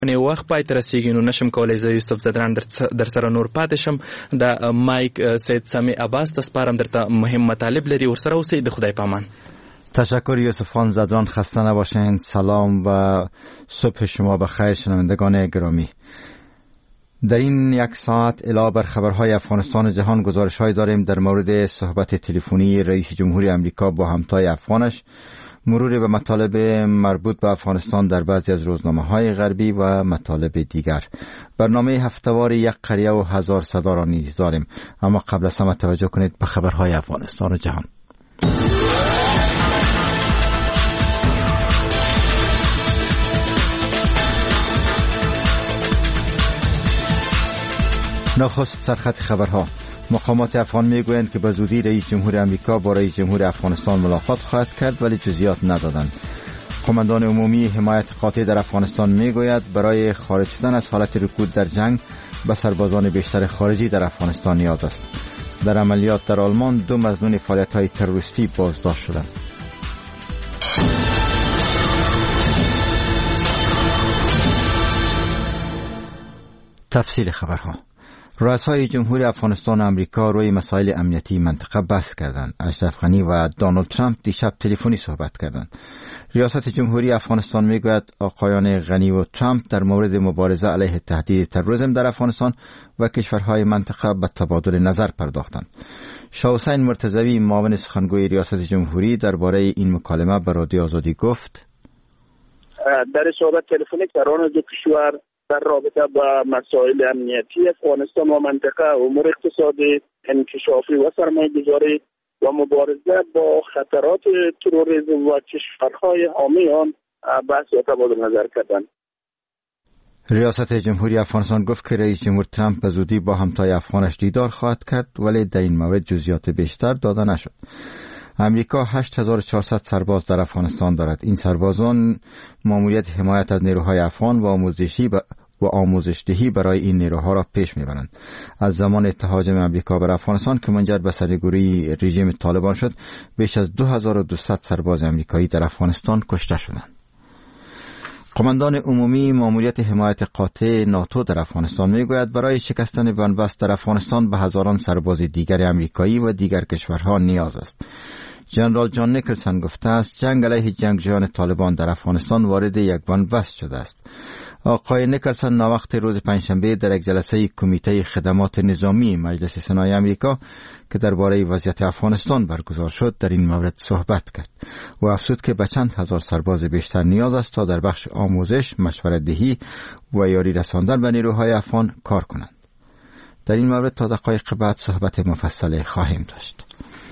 وخت پای تر رسیدي نو نشم کولای زه یوسف زدران در سره نور پاتې شم. د مایک سید سمی عباس تسپارم درته مهم مطالب لري، ورسره اوسئ. د خدای پامان. تشکر یوسف خان زدران، خسته نباشین. سلام و صبح شما بخیر شنوندگان گرامی. در این یک ساعت علاوه بر خبرهای افغانستان و جهان گزارش‌هایی داریم در مورد صحبت تلفنی رئیس جمهوری آمریکا با همتای افغانش، مرور به مطالب مربوط به افغانستان در بعضی از روزنامه‌های غربی و مطالب دیگر. برنامه هفته‌وار یک قریه و هزار صدا را نیز داریم، اما قبل از همه توجه کنید به خبرهای افغانستان و جهان. نخست سرخط خبرها. مقامات افغان میگویند که به زودی رئیس جمهور آمریکا با رئیس جمهور افغانستان ملاقات خواهد کرد، ولی جزئیات ندادند. قماندان عمومی حمایت قاطع در افغانستان میگوید برای خارج شدن از حالت رکود در جنگ به سربازان بیشتر خارجی در افغانستان نیاز است. در عملیات در آلمان 2 مظنون فعالیت‌های تروریستی بازداشت شدند. تفصیل خبرها. رؤسای جمهوری افغانستان و آمریکا روی مسائل امنیتی منطقه بحث کردند. اشرف غنی و دونالد ترامپ دیشب تلفنی صحبت کردند. ریاست جمهوری افغانستان میگوید آقایان غنی و ترامپ در مورد مبارزه علیه تهدید تروریسم در افغانستان و کشورهای منطقه به تبادل نظر پرداختند. شاه حسین مرتضوی معاون سخنگوی ریاست جمهوری درباره این مکالمه به رادیو آزادی گفت: در صحبت تلفنی سران دو کشور در رابطه با مسائل امنیتی افغانستان و منطقه، امور اقتصادی، انکشافی و سرمایه‌گذاری و مبارزه با خطرات تروریسم و کشورهای حامی آن بحث و تبادل نظر کردند. ریاست جمهوری افغانستان گفت که رئیس جمهور ترامپ به زودی با همتای افغانش دیدار خواهد کرد، ولی در این مورد جزئیات بیشتر داده نشد. امریکا 8400 سرباز در افغانستان دارد. این سربازان ماموریت حمایت از نیروهای افغان و آموزش‌دهی برای این نیروها را پیش می‌برند. از زمان تهاجم امریکا بر افغانستان که منجر به سرنگونی رژیم طالبان شد، بیش از 2200 سرباز امریکایی در افغانستان کشته شدند. قماندان عمومی ماموریت حمایت قاطع ناتو در افغانستان میگوید برای شکستن بنبست در افغانستان به هزاران سرباز دیگر امریکایی و دیگر کشورها نیاز است. جنرال جان نیکلسن گفته است جنگ علیه جنگجویان طالبان در افغانستان وارد یک بنبست شده است. آقای نیکلسن ناوقت روز پنجشنبه در یک جلسه کمیته خدمات نظامی مجلس سنای امریکا که درباره وضعیت افغانستان برگزار شد در این مورد صحبت کرد و افزود که به چند هزار سرباز بیشتر نیاز است تا در بخش آموزش، مشورت دهی و یاری رساندن به نیروهای افغان کار کنند. در این مورد تا دقایق بعد صحبت مفصل خواهیم داشت.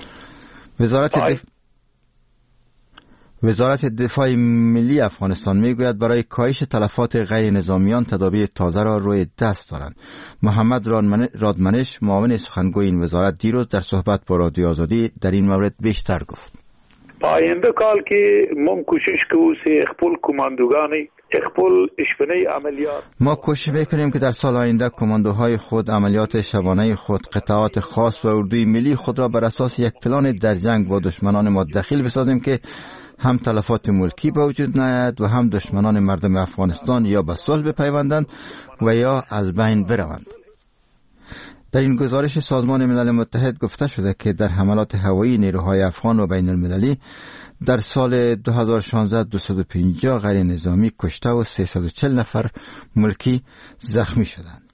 وزارت دفاع ملی افغانستان میگوید برای کاهش تلفات غیر نظامیان تدابیر تازه را روی دست دارند. محمد رادمنش معاون سخنگوی این وزارت دیروز در صحبت با رادیو آزادی در این مورد بیشتر گفت. آینده کال که ما کوشش کنیم خپل کماندوگانی خپل اشپنه عملیات ما کوشش میکنیم که در سال آینده کماندوهای خود، عملیات شبانه خود، قطعات خاص و اردوی ملی خود را بر اساس یک پلان در جنگ با دشمنان ما دخیل بسازیم که هم تلفات ملکی به وجود نیاید و هم دشمنان مردم افغانستان یا به صلح بپیوندند و یا از بین بروند. در این گزارش سازمان ملل متحد گفته شده که در حملات هوایی نیروهای افغان و بین المللی در سال 2016 250 غیر نظامی کشته و 340 نفر ملکی زخمی شدند.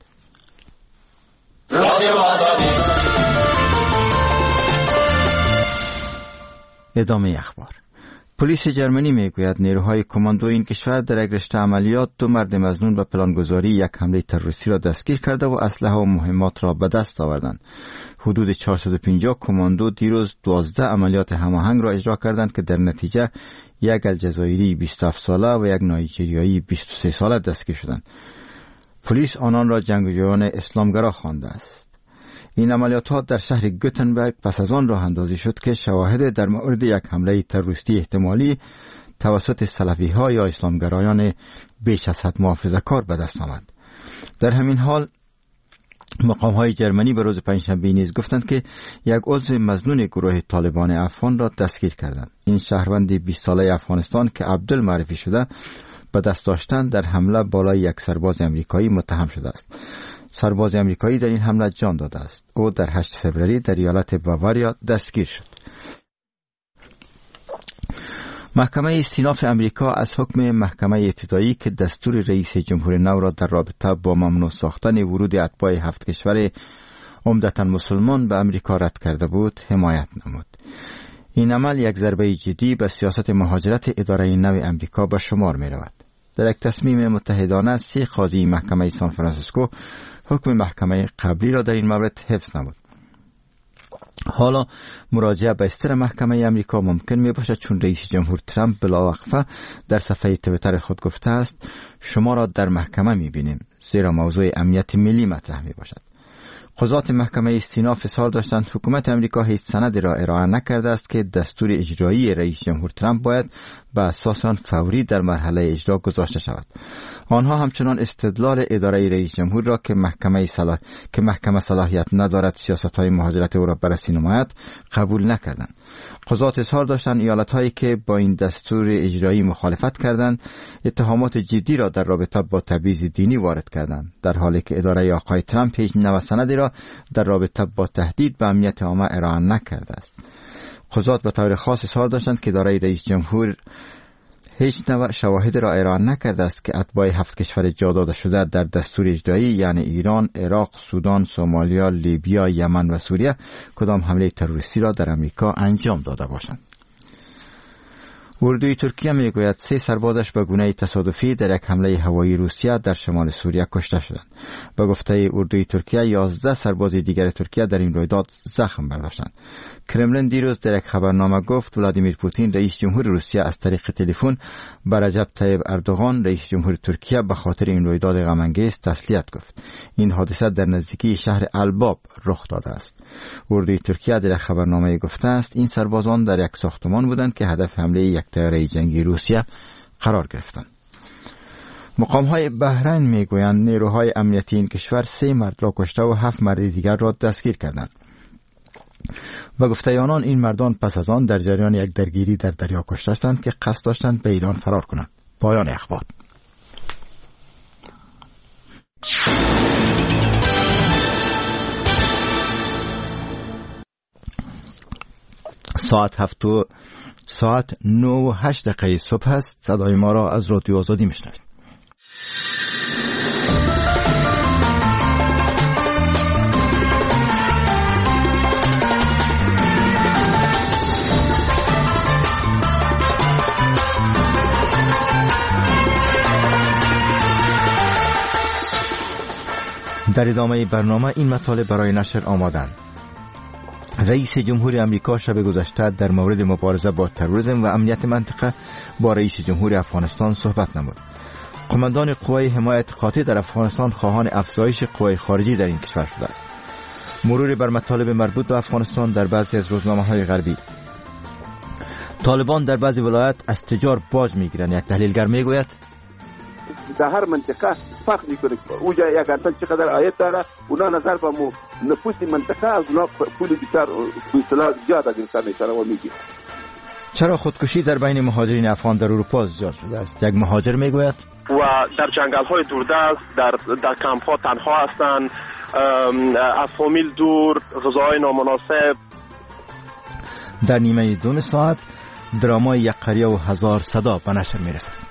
ادامه اخبار. پلیس جرمنی میگوید نیروهای کماندو این کشور در یک رشته عملیات 2 مرد مظنون به پلانگذاری یک حمله تروریستی را دستگیر کرده و اسلحه و مهمات را به دست آوردند. حدود 450 کماندو دیروز 12 عملیات هماهنگ را اجرا کردند که در نتیجه یک الجزایری 27 ساله و یک نایجریایی 23 ساله دستگیر شدند. پلیس آنان را جنگجویان اسلامگرا خوانده است. این عملیات در شهر گوتنبرگ پس از آن راه اندازی شد که شواهد در مورد یک حمله تروریستی احتمالی توسط سلفی‌ها یا اسلامگرایان بیش از حد محافظه‌کار به دست آمد. در همین حال مقام‌های جرمنی به روز پنجشنبه نیز گفتند که یک عضو مظنون گروه طالبان افغان را دستگیر کردند. این شهروند 20 ساله افغانستان که عبدل معرفی شده به دست داشتن در حمله بالای یک سرباز امریکایی متهم شده است. سرباز امریکایی در این حمله جان داده است. او در 8 فوریه در ایالت باواریا دستگیر شد. محکمه استیناف امریکا از حکم محکمه ابتدایی که دستور رئیس جمهور نو را در رابطه با ممنوع ساختن ورود اتباع 7 کشور عمدتاً مسلمان به امریکا رد کرده بود حمایت نمود. این عمل یک ضربه جدی به سیاست مهاجرت اداره نو امریکا به شمار می رود. در یک تصمیم متحدانه 3 قاضی محکمه سان فرانسیسکو حکم محکمه قبلی را در این مورد حفظ نمود. حالا مراجعه به استر محکمه امریکا ممکن می باشد چون رئیس جمهور ترامپ بلاوقفه در صفحه توییتر خود گفته است شما را در محکمه می بینیم، زیرا موضوع امنیت ملی مطرح می باشد. قضات محکمه استیناف اظهار داشتند حکومت امریکا هیچ سندی را ارائه نکرده است که دستور اجرایی رئیس جمهور ترامپ باید به اساس آن فوری در مرحله اجرا گذاشته شود. آنها همچنان استدلال اداره رئیس جمهور را که محکمه صلاحیت ندارد سیاست‌های مهاجرت او را بررسی نماید قبول نکردند. قضات اظهار داشتند ایالت‌هایی که با این دستور اجرایی مخالفت کردند اتهامات جدی را در رابطه با تبعیض دینی وارد کردند، در حالی که اداره آقای ترامپ هیچ نوع سندی را در رابطه با تهدید به امنیت عامه ارائه نکرده است. قضات به طور خاص اظهار داشتند که اداره رئیس جمهور هیچ نوع شواهد را ارائه نکرده است که اتباع 7 کشور جا داده شده در دستور اجرایی یعنی ایران، عراق، سودان، سومالیا، لیبیا، یمن و سوریه کدام حمله تروریستی را در امریکا انجام داده باشند. اردوی ترکیه میگوید 3 سربازش به گونه تصادفی در یک حمله هوایی روسیه در شمال سوریه کشته شدند. به گفته اردوی ترکیه 11 سرباز دیگر ترکیه در این رویداد زخم برداشتند. کرملین دیروز در یک خبرنامه گفت ولادیمیر پوتین رئیس جمهور روسیه از طریق تلفن به رجب طیب اردوغان رئیس جمهور ترکیه به خاطر این رویداد غم‌انگیز تسلیت گفت. این حادثه در نزدیکی شهر الباب رخ داده است. اردوی ترکیه در خبرنامه گفته است این سربازان در یک ساختمان بودند که هدف حمله یک طیاره جنگی روسیه قرار گرفتند. مقام‌های بحرین میگویند نیروهای امنیتی این کشور 3 مرد را کشته و 7 مرد دیگر را دستگیر کردند. به گفته آنان این مردان پس از آن در جریان یک درگیری در دریا کشته شدند که قصد داشتند به ایران فرار کنند. پایان اخبار. ساعت 9:08 صبح است. صدای ما را از رادیو آزادی میشنوید. در ادامه برنامه این مطالب برای نشر آمادند. رئیس جمهور امریکا شب گذشته در مورد مبارزه با تروریسم و امنیت منطقه با رئیس جمهور افغانستان صحبت نمود. قماندان قوای حمایت قاطع در افغانستان خواهان افزایش قوای خارجی در این کشور شده است. مرور بر مطالب مربوط به افغانستان در بعضی از روزنامه‌های غربی. طالبان در بعضی ولایات از تجار باج میگیرند. یک تحلیلگر میگوید در هر منطقه فرق میکنه. اونجا یک انسان چقدر آیت داره، اونا نظر به نفوس منطقه از اونا پول بیشتر به اصطلاح زیاد از انسان میشن و میگی. چرا خودکشی در بین مهاجرین افغان در اروپا زیاد شده است؟ یک مهاجر میگوید و در جنگل‌های دوردست در کمپ‌ها تنها هستند، از فامیل دور، غذای نامناسب. در نیمه دوم ساعت درامای یک قریه و 1000 صدا به نشر میرسد.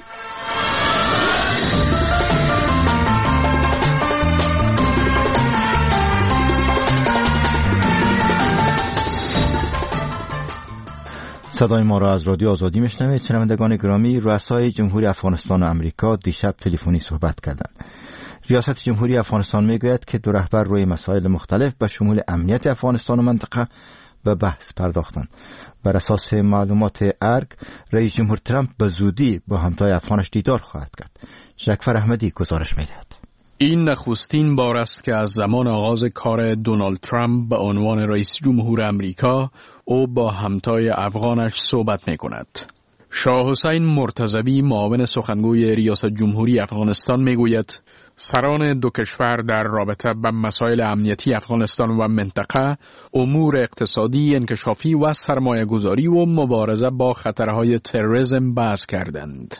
صدای ما را از رادیو آزادی میشنوید. شنوندگان گرامی، رؤسای جمهوری افغانستان و امریکا دیشب تلفنی صحبت کردند. ریاست جمهوری افغانستان میگوید که 2 رهبر روی مسائل مختلف به شمول امنیت افغانستان و منطقه به بحث پرداختند. بر اساس معلومات ارگ، رئیس جمهور ترامپ به زودی با همتای افغانش دیدار خواهد کرد. جعفر احمدی گزارش می‌دهد. این نخستین بار است که از زمان آغاز کار دونالد ترامپ به عنوان رئیس جمهور امریکا او با همتای افغانش صحبت می کند. شاه حسین مرتضوی معاون سخنگوی ریاست جمهوری افغانستان می گوید سران 2 کشور در رابطه با مسائل امنیتی افغانستان و منطقه، امور اقتصادی، انکشافی و سرمایه گذاری و مبارزه با خطرهای تروریسم بحث کردند.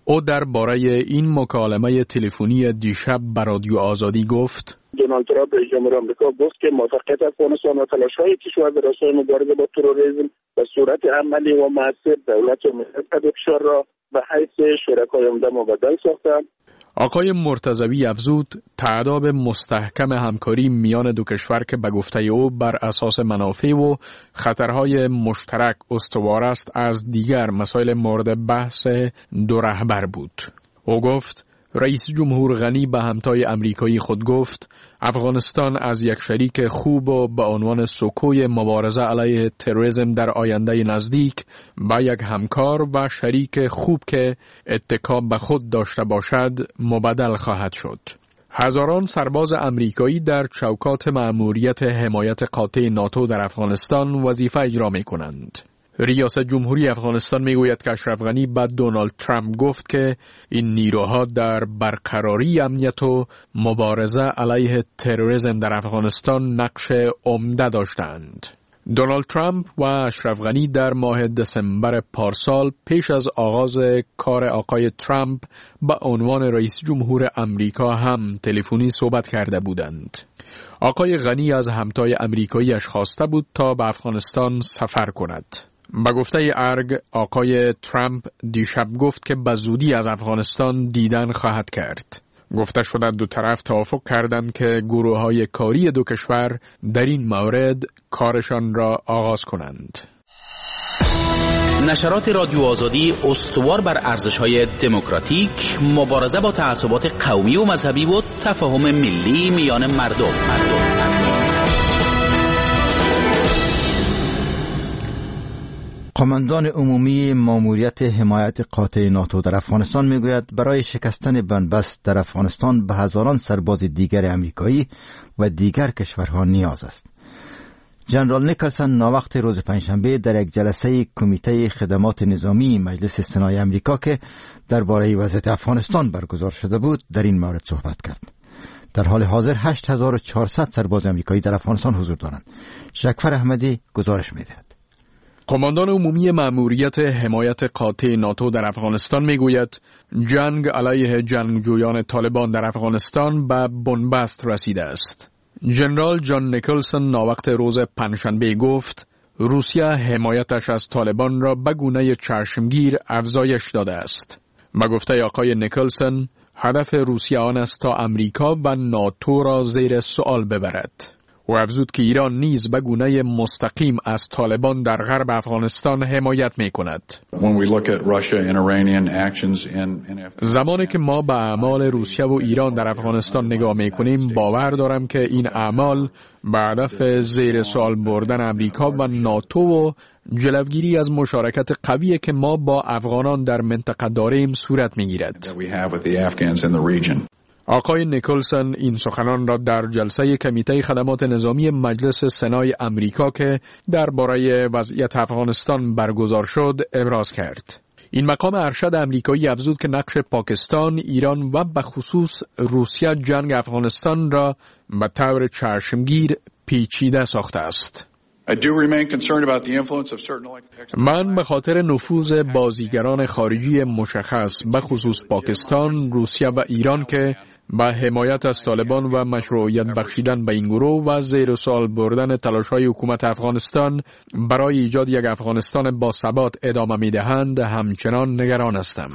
او درباره این مکالمه تلفنی دیشب به رادیو آزادی گفت: دونالد ترامپ رئیس جمهور آمریکا گفت که موفقیت افغانستان و تلاش‌های کشور در راستای مبارزه با تروریسم به صورت عملی و مؤثر دولت و ملت کشور را به حیث شرکای عمده مبدل ساختند. آقای مرتضوی افزود تعهد مستحکم همکاری میان دو کشور که به گفته او بر اساس منافع و خطرهای مشترک استوار است از دیگر مسائل مورد بحث دو رهبر بود. او گفت رئیس جمهور غنی به همتای امریکایی خود گفت افغانستان از یک شریک خوب و به عنوان سکوی مبارزه علیه تروریسم در آینده نزدیک به یک همکار و شریک خوب که اتکا به خود داشته باشد مبدل خواهد شد. هزاران سرباز امریکایی در چوکات مأموریت حمایت قاطع ناتو در افغانستان وظیفه اجرا می کنند. ریاست جمهوری افغانستان میگوید که اشرف غنی به دونالد ترامپ گفت که این نیروها در برقراری امنیت و مبارزه علیه تروریسم در افغانستان نقش عمده داشتند. دونالد ترامپ و اشرف غنی در ماه دسامبر پارسال پیش از آغاز کار آقای ترامپ به عنوان رئیس جمهور امریکا هم تلفنی صحبت کرده بودند. آقای غنی از همتای امریکایی‌اش خواسته بود تا به افغانستان سفر کند. به گفته ارگ آقای ترامپ دیشب گفت که به زودی از افغانستان دیدن خواهد کرد. گفته شده دو طرف توافق کردند که گروه‌های کاری دو کشور در این مورد کارشان را آغاز کنند. نشرات رادیو آزادی استوار بر ارزش‌های دموکراتیک، مبارزه با تعصبات قومی و مذهبی و تفاهم ملی میان مردم. قماندان عمومی ماموریت حمایت قاطع ناتو در افغانستان میگوید برای شکستن بنبست در افغانستان به هزاران سرباز دیگر امریکایی و دیگر کشورها نیاز است. جنرال نیکلسن ناوقت روز پنجشنبه در یک جلسه کمیته خدمات نظامی مجلس سنای امریکا که درباره وضعیت افغانستان برگزار شده بود در این مورد صحبت کرد. در حال حاضر 8400 سرباز امریکایی در افغانستان حضور دارند. شکفر احمدی گزارش می‌دهد. قماندان عمومی مأموریت حمایت قاطع ناتو در افغانستان میگوید جنگ علیه جنگجویان طالبان در افغانستان به بنبست رسیده است. جنرال جان نیکلسن ناوقت روز پنجشنبه گفت روسیه حمایتش از طالبان را به گونه چشمگیر افزایش داده است. به گفته آقای نیکلسن هدف روسیه آن است تا امریکا و ناتو را زیر سوال ببرد. و افزود که ایران نیز به گونه مستقیم از طالبان در غرب افغانستان حمایت می کند. زمانی که ما به اعمال روسیه و ایران در افغانستان نگاه می کنیم باور دارم که این اعمال به هدف زیر سوال بردن امریکا و ناتو و جلوگیری از مشارکت قوی که ما با افغانان در منطقه داریم صورت می گیرد. آقای نیکلسن این سخنان را در جلسه کمیته خدمات نظامی مجلس سنای امریکا که درباره وضعیت افغانستان برگزار شد ابراز کرد. این مقام ارشد امریکایی افزود که نقش پاکستان، ایران و به خصوص روسیه جنگ افغانستان را به طور چشمگیر پیچیده ساخته است. من به خاطر نفوذ بازیگران خارجی مشخص به خصوص پاکستان، روسیه و ایران که به حمایت از طالبان و مشروعیت بخشیدن به این گروه و زیر سوال بردن تلاش‌های حکومت افغانستان برای ایجاد یک افغانستان با ثبات ادامه می‌دهند همچنان نگران هستم.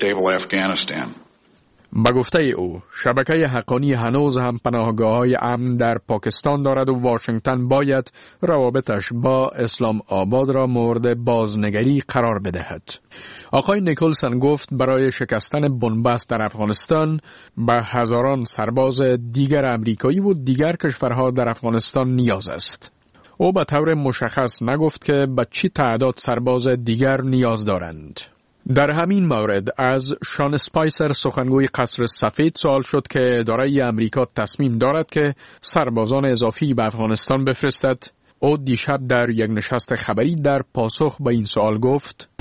به گفته او شبکه حقانی هنوز هم پناهگاه‌های امن در پاکستان دارد و واشنگتن باید روابطش با اسلام آباد را مورد بازنگری قرار بدهد. آقای نیکلسن گفت برای شکستن بنبست در افغانستان به هزاران سرباز دیگر امریکایی و دیگر کشورها در افغانستان نیاز است. او به طور مشخص نگفت که به چه تعداد سرباز دیگر نیاز دارند. در همین مورد از شان اسپایسر سخنگوی قصر سفید سوال شد که اداره امریکا تصمیم دارد که سربازان اضافی به افغانستان بفرستد. او دیشب در یک نشست خبری در پاسخ به این سوال گفت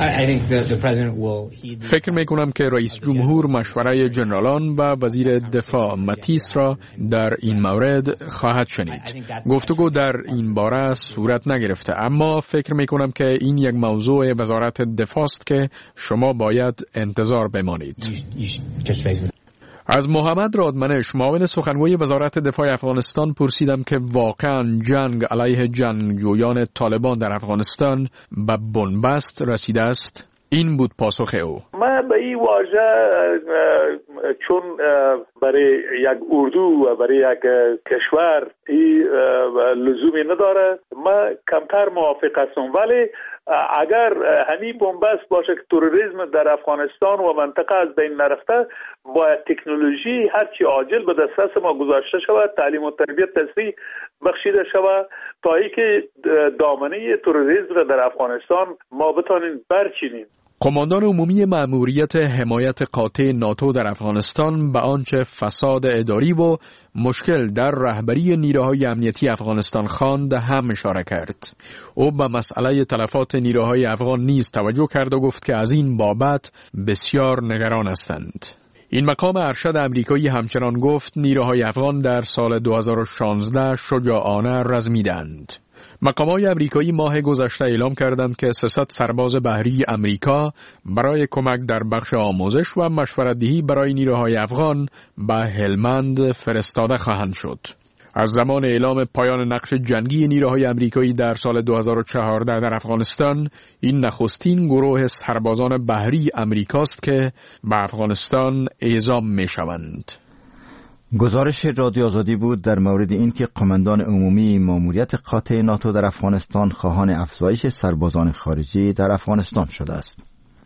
فکر می کنم که رئیس جمهور مشوره جنرالان و وزیر دفاع ماتیس را در این مورد خواهد شنید. گفتگو در این باره صورت نگرفته، اما فکر می کنم که این یک موضوع وزارت دفاع است که شما باید انتظار بمانید. از محمد رادمنش معاون سخنگوی وزارت دفاع افغانستان پرسیدم که واقعا جنگ علیه جنگجویان طالبان در افغانستان به بنبست رسیده است؟ این بود پاسخ او. من به این واژه چون برای یک اردو و برای یک کشور لزومی نداره، من کمتر موافق هستم، ولی اگر همین بنبست باشه که تروریسم در افغانستان و منطقه از بین نرفته، باید تکنولوژی هرچی عاجل به دسترس ما گذاشته شود، تعلیم و تربیت تسریع بخشیده شود تا اینکه دامنه تروریسم را در افغانستان ما بتانیم برچینیم. قماندان عمومی مأموریت حمایت قاطع ناتو در افغانستان به آنچه فساد اداری و مشکل در رهبری نیروهای امنیتی افغانستان خواند هم اشاره کرد. او به مسئله تلفات نیروهای افغان نیز توجه کرد و گفت که از این بابت بسیار نگران هستند. این مقام ارشد امریکایی همچنان گفت نیروهای افغان در سال 2016 شجاعانه رزمیدند. مقامات امریکایی ماه گذشته اعلام کردند که 300 سرباز بحری امریکا برای کمک در بخش آموزش و مشورت‌دهی برای نیروهای افغان به هلمند فرستاده خواهند شد. از زمان اعلام پایان نقش جنگی نیروهای امریکایی در سال 2014 در افغانستان، این نخستین گروه سربازان بحری امریکاست که به افغانستان اعزام می‌شوند. گزارش رادیو آزادی بود در مورد اینکه قماندان عمومی مأموریت قاطع ناتو در افغانستان خواهان افزایش سربازان خارجی در افغانستان شده است.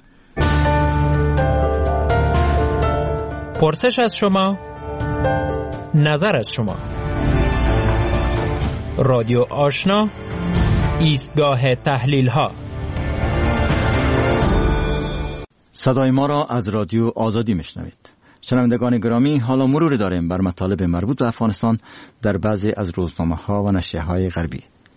پرسش از شما، نظر از شما. رادیو آشنا، ایستگاه تحلیل ها. صدای ما را از رادیو آزادی میشنوید. شنوندگان گرامی، حالا مرور داریم بر مطالب مربوط به افغانستان در بعضی از روزنامه‌ها و نشریه‌های غربی.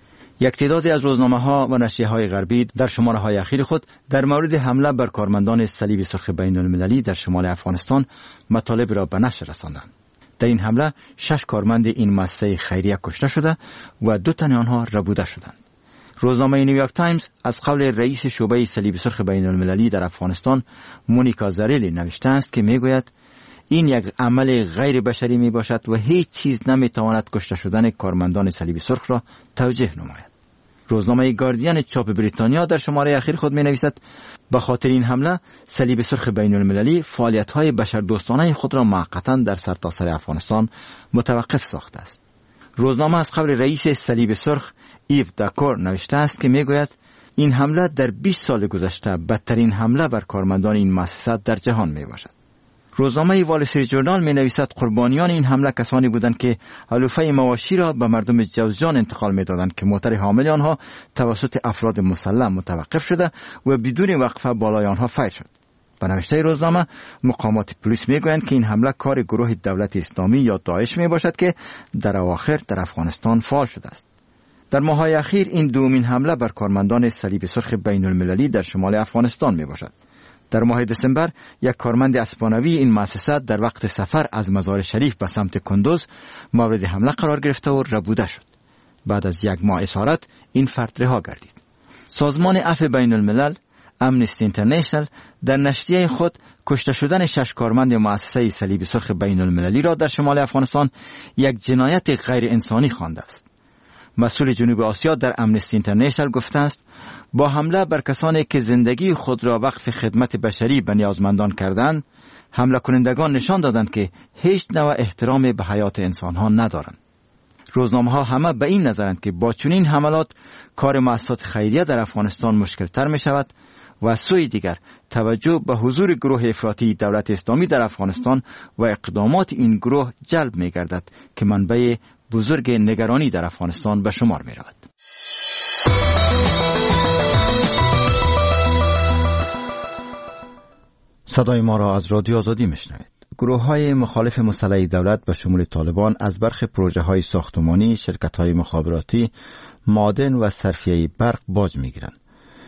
یک تعدادی از روزنامه‌ها و نشریه‌های غربی در شماره‌های اخیر خود در مورد حمله بر کارمندان صلیب سرخ بین‌المللی در شمال افغانستان مطالب را به نشر رساندند. در این حمله 6 کارمند این مؤسسه خیریه کشته شده و 2 تن آنها ربوده شدند. روزنامه نیویورک تایمز از قول رئیس شعبه صلیب سرخ بین‌المللی در افغانستان مونیکا زریلی نوشته است که میگوید این یک عمل غیر بشری می باشد و هیچ چیز نمی تواند کشته شدن کارمندان صلیب سرخ را توجیه نماید. روزنامه گاردین چاپ بریتانیا در شماره اخیر خود می نویسد به خاطر این حمله صلیب سرخ بین المللی فعالیت های بشردوستانه خود را موقتا در سرتاسر افغانستان متوقف ساخته است. روزنامه از قول رئیس صلیب سرخ ایو داکور نوشته است که می گوید این حمله در 20 سال گذشته بدترین حمله بر کارمندان این مؤسسه در جهان می باشد. روزنامه وال استریت ژورنال می نویسد قربانیان این حمله کسانی بودند که علوفه مواشی را به مردم جوزجان انتقال می دادند که موتر حامل آنها توسط افراد مسلح متوقف شده و بدون وقفه بالای آنها فایر شد. به نوشته روزنامه مقامات پلیس می گویند که این حمله کار گروه دولت اسلامی یا داعش می باشد که در اواخر در افغانستان فعال شده است. در ماه‌های اخیر این دومین حمله بر کارمندان صلیب سرخ بین المللی در شمال افغانستان می باشد. در ماه دسامبر یک کارمند اسپانوی این مؤسسه در وقت سفر از مزار شریف به سمت کندوز مورد حمله قرار گرفته و ربوده شد. بعد از یک ماه اسارت این فرد رها گردید. سازمان عفو بین الملل امنستی اینترنشنال در نشریه خود کشته شدن 6 کارمند مؤسسه صلیب سرخ بین المللی را در شمال افغانستان یک جنایت غیر انسانی خوانده است. مسئول جنوب آسیا در امنستی اینترنشنال گفته است با حمله بر کسانی که زندگی خود را وقف خدمت بشری به نیازمندان کردند، حمله کنندگان نشان دادند که هیچ نوع احترام به حیات انسانها ندارند. روزنامه‌ها همه به این نظرند که با چنین حملات کار مؤسسات خیریه در افغانستان مشکل‌تر می‌شود و از سوی دیگر توجه به حضور گروه افراطی دولت اسلامی در افغانستان و اقدامات این گروه جلب می‌گردد که منبع بزرگ نگرانی در افغانستان به شمار می‌رود. صدای ما را از رادیو آزادی میشنوید. گروه‌های مخالف مسلح دولت به شمول طالبان از برخی پروژه‌های ساختمانی، شرکت‌های مخابراتی، معدن و صرفیه برق باج می‌گیرند.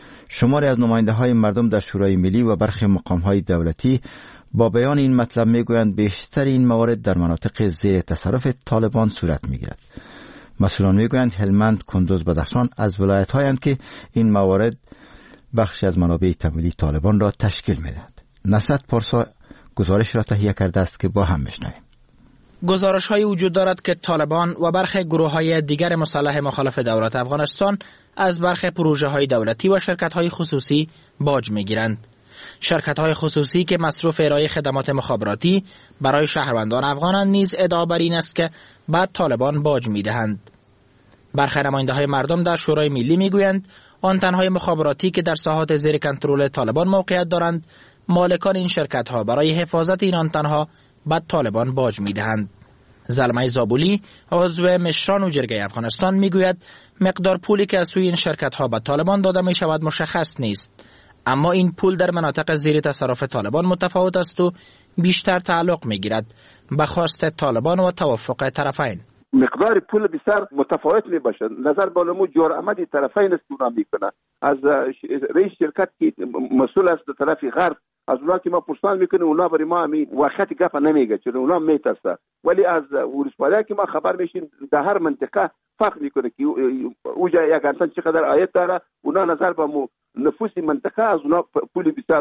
شماری از نماینده‌های مردم در شورای ملی و برخی مقام‌های دولتی با بیان این مطلب می‌گویند بیشتر این موارد در مناطق زیر تصرف طالبان صورت می‌گیرد. مسئولان می‌گویند هلمند، کندوز، بدخشان از ولایت‌هایند که این موارد بخشی از منابع تمویلی طالبان را تشکیل می‌دهد. نصرت پارسا گزارش را تهیه کرده است که با هم بشنویم. گزارش‌هایی وجود دارد که طالبان و برخی گروه‌های دیگر مسلح مخالف دولت افغانستان از برخی پروژه‌های دولتی و شرکت‌های خصوصی باج می‌گیرند. شرکت‌های خصوصی که مصروف ارائه خدمات مخابراتی برای شهروندان افغانان نیز ادعا بر این است که بعد طالبان باج می‌دهند. برخی نماینده‌های مردم در شورای ملی می‌گویند آنتن‌های مخابراتی که در ساحات زیر کنترل طالبان موقعیت دارند، مالکان این شرکت‌ها برای حفاظت این آنتن‌ها بعد طالبان باج می‌دهند. زلمه زابولی عضو مشران و جرگه افغانستان میگوید مقدار پولی که از سوی این شرکت‌ها به طالبان داده می‌شود مشخص نیست، اما این پول در مناطق زیر تصرف طالبان متفاوت است و بیشتر تعلق می‌گیرد به خواست طالبان و توافق طرفین. مقدار پول بسیار متفاوت می باشد. نظر بالامو جرأت طرفین است اونا میکنه. از رئیس شرکت که مسئول است طرف غرب، از اونا که ما پرسان میکنه اونا برای ما همین وقتی گپ نمیگه، چون اونا میترسه. ولی از ورسپاده که ما خبر میشیم در هر منطقه فرق میکنه که اوجا یک انسان چقدر عاید داره، اونا نظر به نفوس منطقه از اونا پول بسیار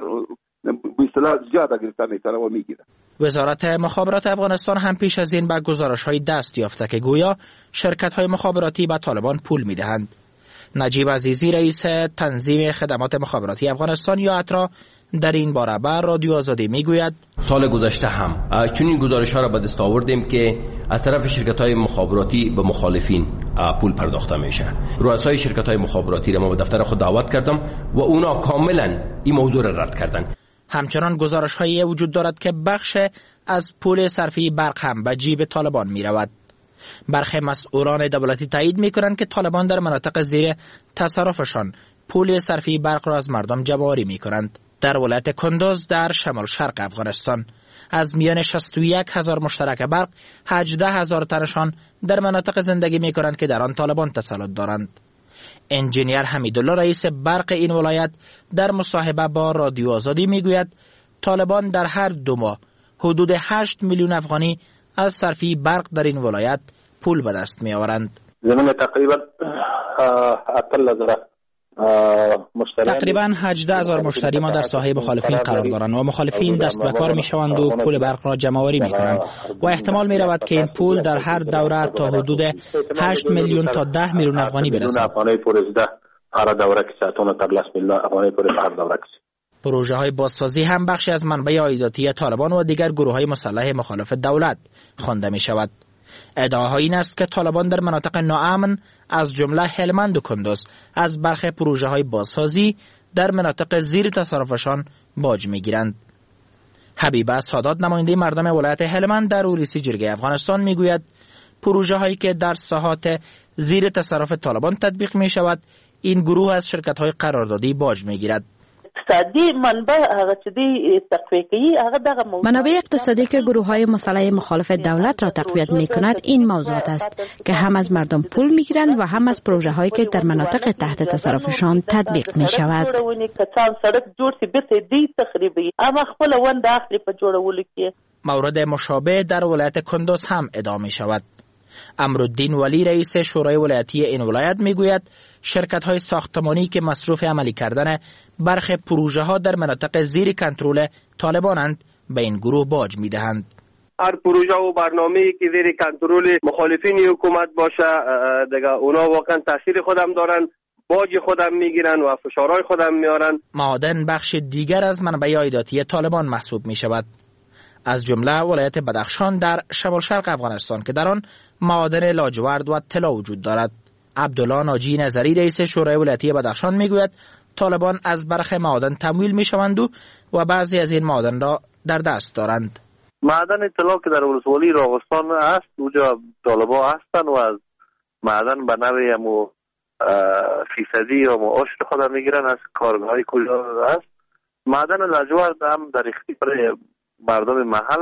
به اصطلاح زیاد گرفته میتونه و میگیره. وزارت مخابرات افغانستان هم پیش از این به گزارش‌های دست یافته که گویا شرکت‌های مخابراتی به طالبان پول میدهند. نجیب عزیزی رئیس تنظیم خدمات مخابراتی افغانستان یا اترا در این باره به رادیو آزادی میگوید سال گذشته هم چون این گزارش‌ها را به دست آوردیم که از طرف شرکت‌های مخابراتی به مخالفین پول پرداخته میشه. رؤسای شرکت‌های مخابراتی را ما به دفتر خود دعوت کردم و اونا کاملا این موضوع را رد کردن. همچنان گزارش‌هایی وجود دارد که بخش از پول صرفی برق هم به جیب طالبان می‌رود. برخی مسئولان دولتی تایید می‌کنند که طالبان در مناطق زیر تصرفشان پول صرفی برق را از مردم جمع‌آوری می‌کنند. در ولایت کندوز در شمال شرق افغانستان از میان 61,000 مشترک برق 18,000 تنشان در مناطق زندگی می‌کنند که در آن طالبان تسلط دارند. انجینیر حمیدالله رئیس برق این ولایت در مصاحبه با رادیو آزادی میگوید طالبان در هر 2 ماه حدود 8 میلیون افغانی از صرفی برق در این ولایت پول به دست میآورند. تقریبا 18,000 مشتری ما در ساحه مخالفین قرار دارند و مخالفین دست به کار میشوند و پول برق را جمع آوری میکنند و احتمال می رود که این پول در هر دوره تا حدود 8 میلیون تا 10 میلیون افغانی برسد. پروژه های بازسازی هم بخشی از منبع عایداتی طالبان و دیگر گروه های مسلح مخالف دولت خوانده می شود. ادعاها این است که طالبان در مناطق ناامن از جمله هلمند و کندوز از برخی پروژه های بازسازی در مناطق زیر تصرفشان باج می گیرند. حبیبه سادات نماینده مردم ولایت هلمند در رییس جرگه افغانستان می گوید پروژه هایی که در ساحات زیر تصرف طالبان تطبیق می شود این گروه از شرکت های قراردادی باج می گیرد. منابع اقتصادی که گروه‌های مسلح مخالف دولت را تقویت می‌کند این موضوعات است که هم از مردم پول می‌گیرند و هم از پروژه‌هایی که در مناطق تحت تصرفشان تطبیق می‌شود. مورد مشابه در ولایت کندوز هم ادامه می‌شود. امرالدین ولی رئیس شورای ولایتی این ولایت میگوید شرکت‌های ساختمانی که مصروف عملی کردن برخی پروژه‌ها در مناطق زیر کنترل طالبانند به این گروه باج میدهند. هر پروژه و برنامه‌ای که زیر کنترل مخالفین حکومت باشه دیگه اونا واقعا تاثیر خودم دارن، باج خودم میگیرن و فشارهای خودم میارن. معادن بخش دیگر از منبع عایداتی طالبان محسوب میشود، از جمله ولایت بدخشان در شمال شرق افغانستان که در آن معادن لاجورد و طلا وجود دارد. عبدالله ناجی نظری رئیس شورای ولایتی بدخشان میگوید طالبان از برخی معادن تمویل میشوند و بعضی از این معادن را در دست دارند. معدن طلا که در ولسوالی راغستان است اونجا طالبا هستن و از معدن به نوع فیصدی یا عشر خودم میگیرن از کارگاه‌های کجا است. معدن لاجورد هم در اختیار مردم محل است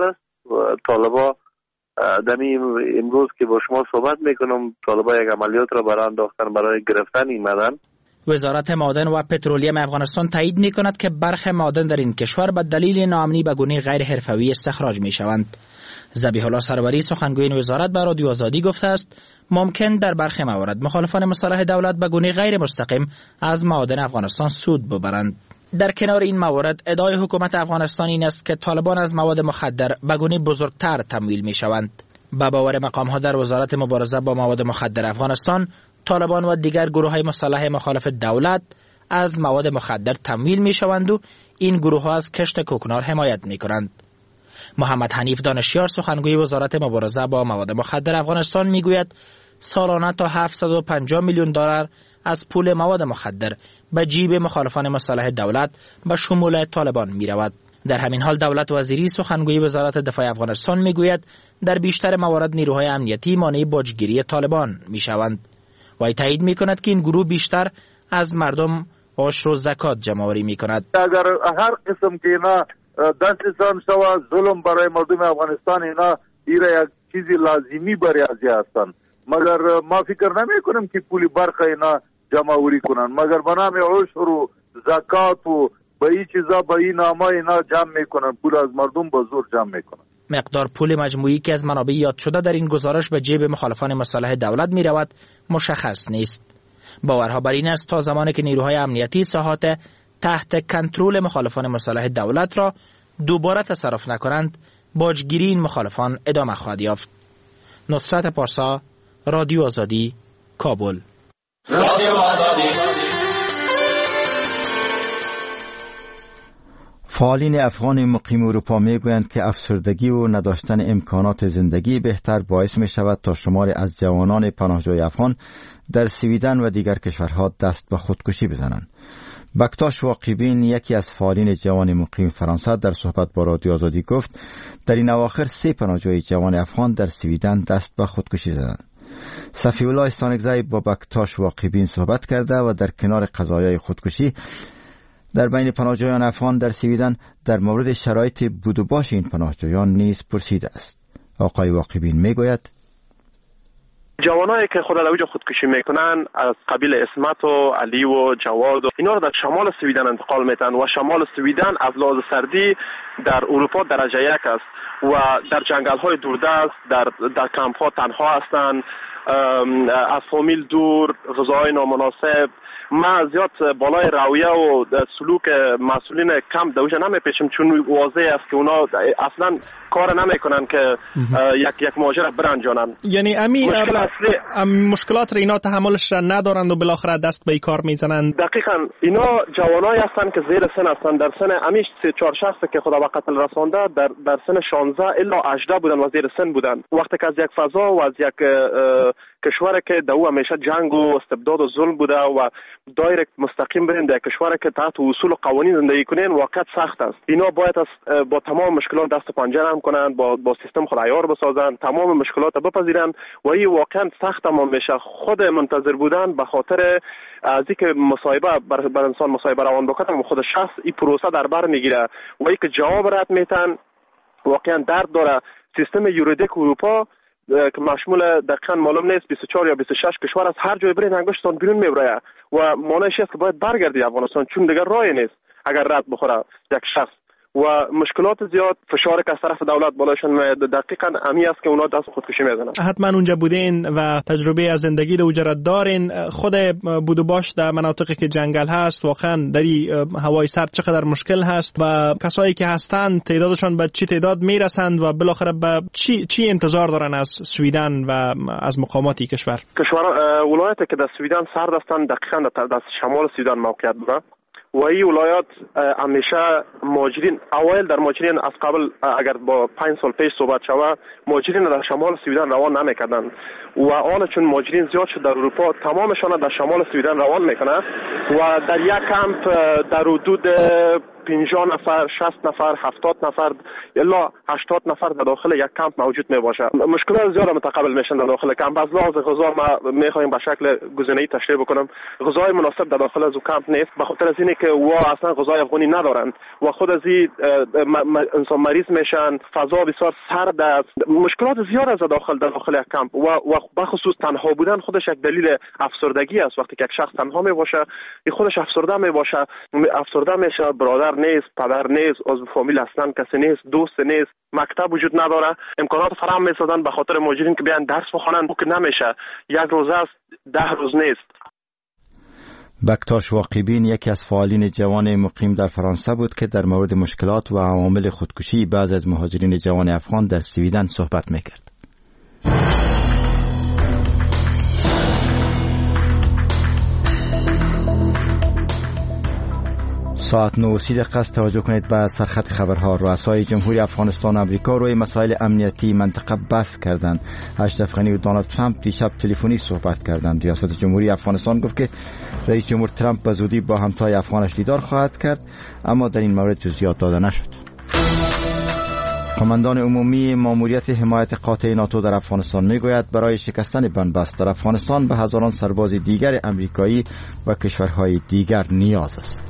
طالبا دمی امروز که با شما صحبت میکنم طالبا یک عملیات را برای انداختن برای گرفتن این معدن. وزارت معادن و پترولیم افغانستان تایید می کند که برخی معادن در این کشور به دلیل ناامنی به گونه غیر حرفه‌ای استخراج می شوند. ذبیح الله سروری سخنگوی این وزارت به رادیو آزادی گفته است ممکن در برخی موارد مخالفان مصالح دولت به گونه غیر مستقیم از معادن افغانستان سود ببرند. در کنار این موارد ادعای حکومت افغانستان این است که طالبان از مواد مخدر به گونه بزرگتر تمویل می شوند. به باور مقام‌ها در وزارت مبارزه با مواد مخدر افغانستان، طالبان و دیگر گروه‌های مسلح مخالف دولت از مواد مخدر تمویل می شوند و این گروه‌ها از کشت کوکنار حمایت می کنند. محمد حنیف دانشیار سخنگوی وزارت مبارزه با مواد مخدر افغانستان می گوید سالانه تا 750 میلیون دلار از پول مواد مخدر به جیب مخالفان مسلح دولت به شمول طالبان می رود. در همین حال دولت وزیری سخنگوی وزارت دفاع افغانستان می گوید در بیشتر موارد نیروهای امنیتی مانع باجگیری طالبان می شوند. وی تایید می کند که این گروه بیشتر از مردم عشر و زکات جمع‌آوری می کند. اگر هر قسم که اینا دسترسان شود ظلم برای مردم افغانستان اینا یک چیزی لازمی برای ازی هستند، مگر ما فکر نمی کنیم که پولی برخه اینا جمع‌آوری کنن، مگر به نام عشر و زکات و به این چیزا به این نامه اینا جمع میکنن، پول از مردم به زور جمع میکنن. مقدار پول مجموعی که از منابع یاد شده در این گزارش به جیب مخالفان مسلح دولت می رود مشخص نیست. باورها بر این است تا زمانی که نیروهای امنیتی ساحات تحت کنترل مخالفان مسلح دولت را دوباره تصرف نکنند، باجگیری این مخالفان ادامه خواهد یافت. نصرت پارسا، رادیو آزادی، کابل. رادیو آزادی. فعالین افغان مقیم اروپا میگویند که افسردگی و نداشتن امکانات زندگی بهتر باعث می شود تا شماری از جوانان پناهجوی افغان در سویدن و دیگر کشورها دست به خودکشی بزنند. بکتاش واقعبین یکی از فعالین جوان مقیم فرانسه در صحبت با رادیو آزادی گفت در این اواخر 3 پناهجوی جوان افغان در سویدن دست به خودکشی زدند. صفی الله استانکزی با بکتاش واقعبین صحبت کرده و در کنار قضایای خودکشی در بین پناهجویان افغان در سویدن در مورد شرایط بود و باش این پناهجویان نیز پرسیده است. آقای واقعبین میگوید جوانایی که خود در خودکشی میکنن از قبیل اسمت و علی و جواد و اینا رو در شمال سویدن انتقال میتن و شمال سویدن از لحاظ سردی در اروپا درجه 1 است و در جنگل های دوردست در کمپ ها تنها هستند، از فامیل دور، غذاهای نامناسب. ما زیاد بالای رویه و سلوک مسئولین کمپ دوجه نمیپیشم چون واضح است که اونا اصلا کار نمیکنن که یک ماجرا برنجانن. یعنی مشکلات را اینا تحملش را ندارند و بالاخره دست به این کار میزنند. دقیقاً اینا جوانایی هستند که زیر سن هستند، در سن امیش 3-4 شخص که خدا به قتل رسانده در سن 16 الا 18 بودن و زیر سن بودن. وقتی که از یک فضا و از یک کشوری که دو همیشه جنگ و استبداد و ظلم بوده و دایرکت مستقیم برین در کشوری که تحت اصول و قوانین زندگی کنین واقعا سخت است. اینا باید با تمام مشکلات دست و پنجه نرم کنن، با سیستم خود عیار بسازن، تمام مشکلات بپذیرن و این واقعا سخت اما میشه. خود منتظر بودن به خاطر از اینکه مصاحبه بر انسان مصاحبه روان بکنه خود شخص این پروسه در بر میگیره و اینکه جواب رد میتن واقعا درد داره. سیستم یوریدیک اروپا که مشمول دقیقاً معلوم نیست 24 یا 26 کشور از هر جای برین انگشتان بیرون میبره و معنیش است که باید برگردی افغانستان چون دیگر راهی نیست اگر رد بخوره یک شخص و مشکلات زیاد، فشار که از طرف دولت بالاشون میاد. دقیقاً امی است که اونا دست خودکشی میزنن. حتما اونجا بودین و تجربه از زندگی در اونجا دارین. خود بود و باش در مناطقی که جنگل هست واقعا در هوای سرد چقدر مشکل هست و کسایی که هستند تعدادشون به چی تعداد میرسند و بالاخره به چی انتظار دارن از سویدن و از مقاماتی کشور ولایتی که در سویدن سرد هستند دقیقاً در شمال سویدن موقعیت دارن و این ولایات همیشه مهاجرین اوایل در مهاجرین از قبل اگر با 5 سال پیش صحبت شود مهاجرین در شمال سویدن روان نمیکردند و حالا چون مهاجرین زیاد شد در اروپا تمامشان در شمال سویدن روان میکنند و در یک کمپ در حدود 50 نفر، 60 نفر، 70 نفر الا 80 نفر در داخل یک کمپ موجود می باشه. مشکلات زیاد متقابل میشن در داخل کمپ. از لحاظ غذا ما میخوایم به شکل گزینه‌ای تشریح بکنم. غذای مناسب در داخل از کمپ نیست، به خاطر از اینه که اصلا غذای افغانی ندارند و خود از این انسان مریض میشن. فضا بسیار سرد است. مشکلات زیاد است در داخل یک کمپ و به خصوص تنها بودن خودش یک دلیل افسردگی است. وقتی که یک شخص تنها می باشه، خودش افسرده می باشه، افسرده میشه، برادر نیست، پدر نیست، عضو فامیل اصلا کسی نیست، دوست نیست، مکتب وجود نداره، امکانات فراهم میسازن به خاطر مهاجرین که بیان درس بخونن که نمیشه. یک روز است، 10 روز نیست. بکتاش واقعبین یکی از فعالین جوان مقیم در فرانسه بود که در مورد مشکلات و عوامل خودکشی بعضی از مهاجرین جوان افغان در سویدن صحبت میکرد. ساعت 9:30 توجه کنید به سرخط خبرها. رؤسای جمهوری افغانستان و امریکا روی مسائل امنیتی منطقه بحث کردند. اشرف غنی و دونالد ترامپ دیشب تلفنی صحبت کردند. ریاست جمهوری افغانستان گفت که رئیس جمهور ترامپ به زودی با همتای افغانش دیدار خواهد کرد، اما در این مورد جزئیات داده نشد. قماندان عمومی ماموریت حمایت قاطع ناتو در افغانستان میگوید برای شکستن بنبست در افغانستان به هزاران سرباز دیگر امریکایی و کشورهای دیگر نیاز است.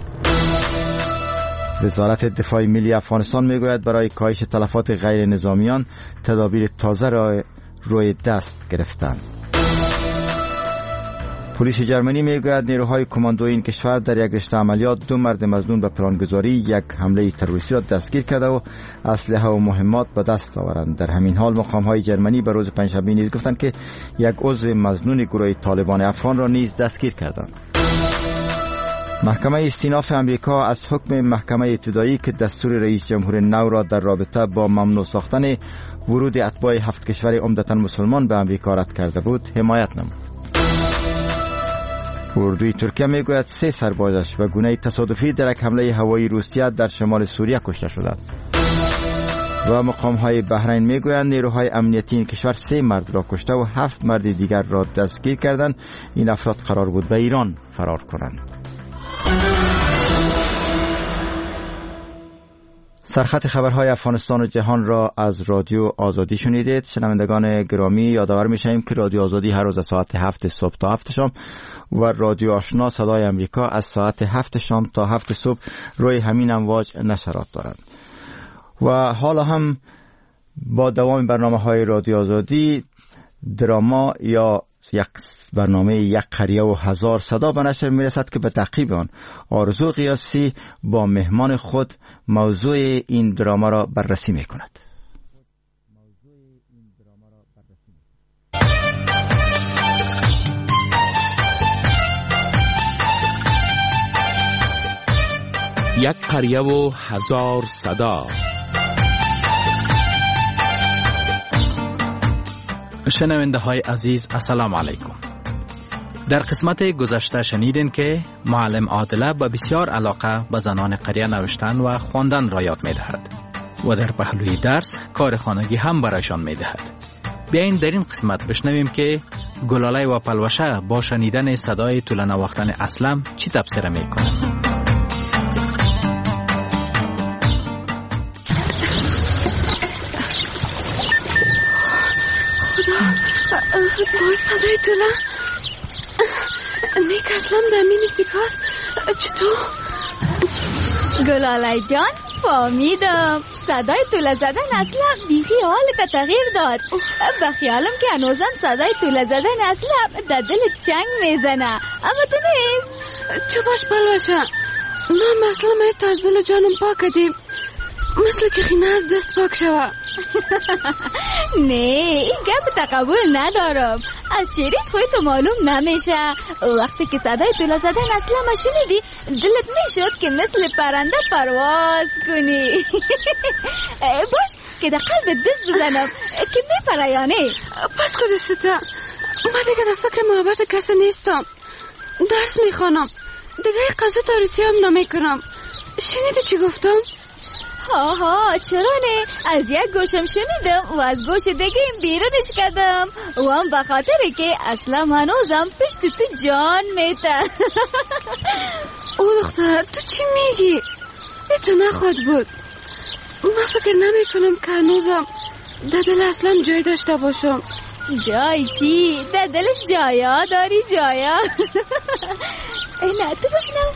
وزارت دفاع ملی افغانستان میگوید برای کاهش تلفات غیر نظامیان تدابیر تازه را روی دست گرفتند. پلیس جرمنی میگوید نیروهای کماندوی این کشور در یک رشته عملیات 2 مرد مظنون به پلانگذاری یک حمله تروریستی را دستگیر کرده و اسلحه و مهمات به دست آورند. در همین حال مقام‌های جرمنی به روز پنجشنبه نیز گفتند که یک عضو مظنون گروه طالبان افغان را نیز دستگیر کردند. محکمه استیناف امریکا از حکم محکمه ابتدایی که دستور رئیس جمهور نو را در رابطه با ممنوع ساختن ورود اتباع 7 کشور عمدتاً مسلمان به امریکا رد کرده بود حمایت نمود. اردوی ترکیه میگوید 3 سربازش و گونه تصادفی در یک حمله هوایی روسیه در شمال سوریه کشته شدند. و مقام‌های بحرین میگویند نیروهای امنیتی این کشور 3 مرد را کشته و 7 مرد دیگر را دستگیر کردند. این افراد قرار بود به ایران فرار کنند. سرخط خبرهای افغانستان و جهان را از رادیو آزادی شنیدید. شنوندگان گرامی، یادآور می‌شویم که رادیو آزادی هر روز از ساعت 7 صبح تا 7 شام و رادیو آشنا صدای امریکا از ساعت 7 شام تا 7 صبح روی همین امواج نشرات دارند. و حالا هم با دوام برنامه‌های رادیو آزادی دراما یا یک برنامه یک قریه و 1000 صدا به نشر میرسد که به تعقیب آن آرزو قیاسی با مهمان خود موضوع این دراما را بررسی میکند. یک قریه و 1000 صدا. شنونده های عزیز، السلام علیکم. در قسمت گذشته شنیدین که معلم عادله با بسیار علاقه به زنان قریه نوشتن و خواندن را یاد می‌دهد و در پهلوی درس کار خانگی هم برایشان می‌دهد. بیاین در این قسمت بشنویم که گلاله و پلوشه با شنیدن صدای طولان‌نواختن اسلم چی تبصره می‌کنند. باز صدای طوله نیک اسلم زمین استیکاست. چطور؟ گلاله جان فهمیدم صدای طوله زدن اسلم بیخی حالت تغییر داد. بخیالم که هنوزم صدای طوله زدن اسلم در دل چنگ میزنه، اما تو نیست. چو باش بلوشه نه مثلا ما از دل جانم پاک کدیم مثل که خینه از دست پاک شوه. نه این گپ تقبل ندارم. از چهره خودتو معلوم نمیشه. وقتی که صدای طوله زدن اسلم شنیدی دلت میشد که مثل پرنده پرواز کنی. باش که در قلبت دست بزنم که میپرایانه. پس که دسته من دیگه در فکر محبت کسی نیستم. درس میخوانم دیگه قضا تاریسی هم نمیکنم. شنیدی چی گفتم؟ ها چرا نه؟ از یک گوشم شنیدم و از گوش دیگه بیرونش کردم و هم بخاطره که اصلا هنوزم پشت تو جان میته. او دختر تو چی میگی؟ تو نخواد بود. من فکر نمی کنم که هنوزم در دل اصلا جای داشته باشم. جای چی؟ در دلش جایا داری جایا. نه تو بشنو.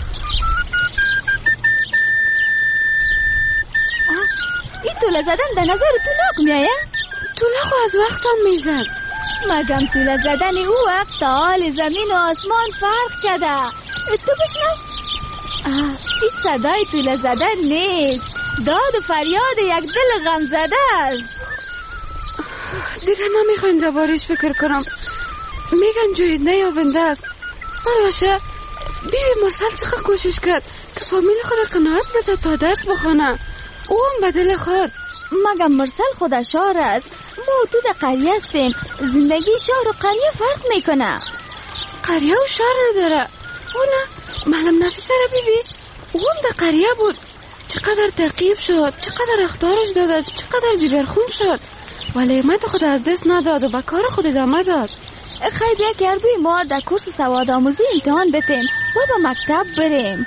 این توله زدن در نظر تو لاغ میایه؟ توله خو از وقتم میزد. مگم توله زدن او وقت تا حال زمین و آسمان فرق کرده. تو بشنو. این صدای توله زدن نیست، داد و فریاد یک دل غم زده است. دیگه نمیخوایم دربارش فکر کنم. میگن جوید نیابنده است. باشه بیوی مرسل چقدر کوشش کرد که فامیل خود قناعت بده تا درس بخونه. او هم به دل خود. مگم مرسل خود شهر است، ما تو در قریه هستیم. زندگی شهر و قریه فرق میکنه. قریه و شهر داره. اونه معلم نفیسه را بیبی او هم در قریه بود. چقدر تعقیب شد، چقدر اختارش داد، چقدر جگرخون شد، ولی همت خود از دست نداد و به کار خود ادامه داد. خیلی بیا گردوی ما در کورس سواد آموزی امتحان بتیم و به مکتب بریم.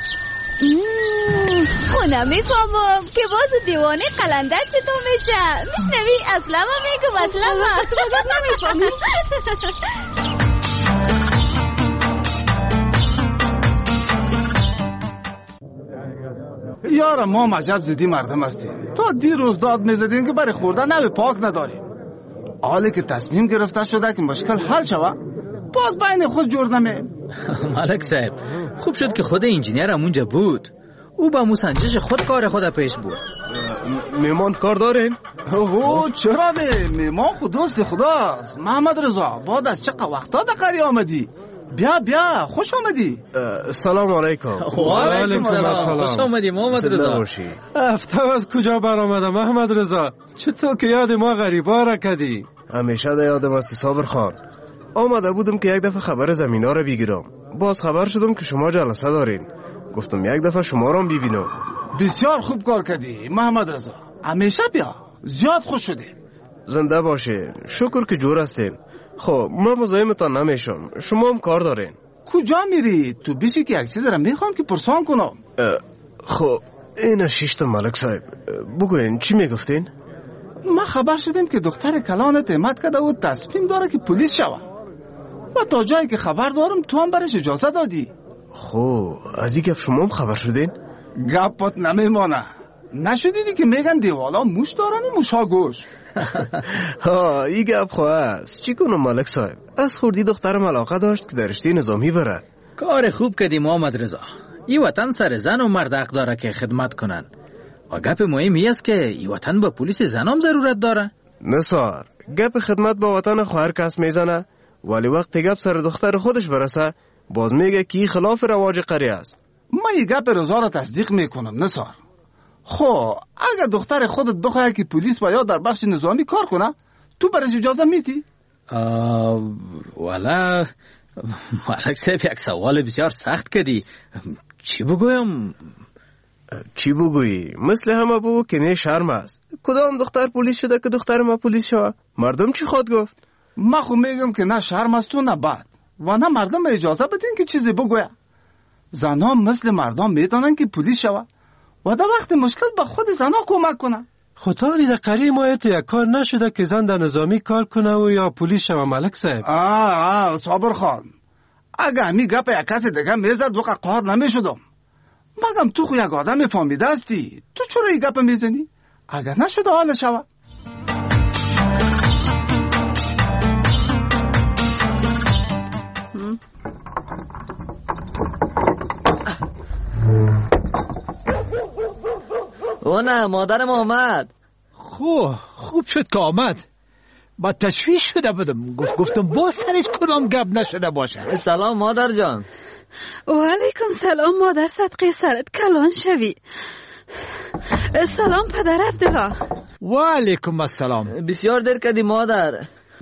خونه میفهمم که باز دیوانه قلندر چطور میشه. میشنوی اصلا ما میگم اصلا ما نمیفهمی. یارا ما مجب زدی مردم هستیم. تا دیروز داد میزدیم که برای خوردن نوی پاک نداریم. حالی که تصمیم گرفته شده که مشکل حل شوه باز بین خود جور نمیم. ملک صاحب خوب شد که خود انجینیر همونجا بود. او با مسنجش خود کار خود پیش بود. میمان کار دارین؟ اوه چرا ده؟ میمان خود دوست خداست. محمد رضا بعد از چقدر وقتا در قریه آمدی؟ بیا خوش آمدی. سلام علیکم. و علیکم سلام. خوش آمدی محمد رضا. افتم از کجا برآمده محمد رضا؟ چطور که یاد ما غریبا را کردی؟ همیشه در یادم هستی صابر خان. آمده بودم که یک دفعه خبر زمینا را بگیرم. باز خبر شدم که شما جلسه دارین. گفتم یک دفعه شما را ببینم. بسیار خوب کار کردی محمد رضا. همیشه بیا. زیاد خوش شدی. زنده باشین. شکر که جور هستین. خب ما مزاحمتان نمیشم. شما هم کار دارین. کجا میری؟ تو بیشی که یک چیز را میخوام که پرسان کنم. خب این شیشت ملک صاحب بگوین چی میگفتین؟ ما خبر شدیم که دختر کلانت همت کرده و تصمیم داره که پلیس شوه و تا جایی که خبر دارم تو هم برش اجازه دادی. خب از این گپ شما هم خبر شدین؟ گپات نمیمانه. نشدیدی که میگن دیوالا موش دارن و موشا گوش. ها این گپ خواه است. چی کنم ملک صاحب؟ از خوردی دخترم علاقه داشت که در رشته نظامی بره. کار خوب کردی محمد رضا. این وطن سر زن و مرد حق داره که خدمت کنن و گپ مهمی است که این وطن با پلیس زنام ضرورت داره. نصار گپ خدمت با وطن خو هر کس میزنه، ولی وقتی گپ سر دختر خودش برسه باز میگه که این خلاف رواج قریه است. من این گپ رضا را تصدیق میکنم نصار. خب اگر دختر خودت بخواه که پلیس و یا در بخش نظامی کار کنه تو برش اجازه میدی؟ والا ملک صاحب یک سوال بسیار سخت کردی. چی بگویم؟ چی بگویی؟ مثل همه بگو که نه شرم است. کدام دختر پلیس شده که دختر ما پلیس شوه؟ مردم چی خود گفت؟ من خو میگم که نه شرم است و نه بد و نه مردم اجازه بدین که چیزی بگویه. زنها مثل مردم میدانن که پلیس شوه و در وقت مشکل به خود زنها کمک کنن. خطاری در قریه ما یک کار نشده که زن در نظامی کار کنه و یا پلیس شوه ملک صاحب. صابر خان اگه همی گپ یک کسی دیگه میزد وقت قهار نمیشدم. مگم تو خو یک آدم فهمیده هستی. تو چرا این گپ میزنی؟ اگر نشده حال شوه. او نه مادرم آمد. خوب شد که آمد. با تشویش شده بودم. گفتم باز سرش کدام گپ نشده باشه. سلام مادر جان. و علیکم سلام مادر، صدقه سرت کلان شوی. سلام پدر عبدالله. و علیکم السلام. بسیار دیر کردی مادر.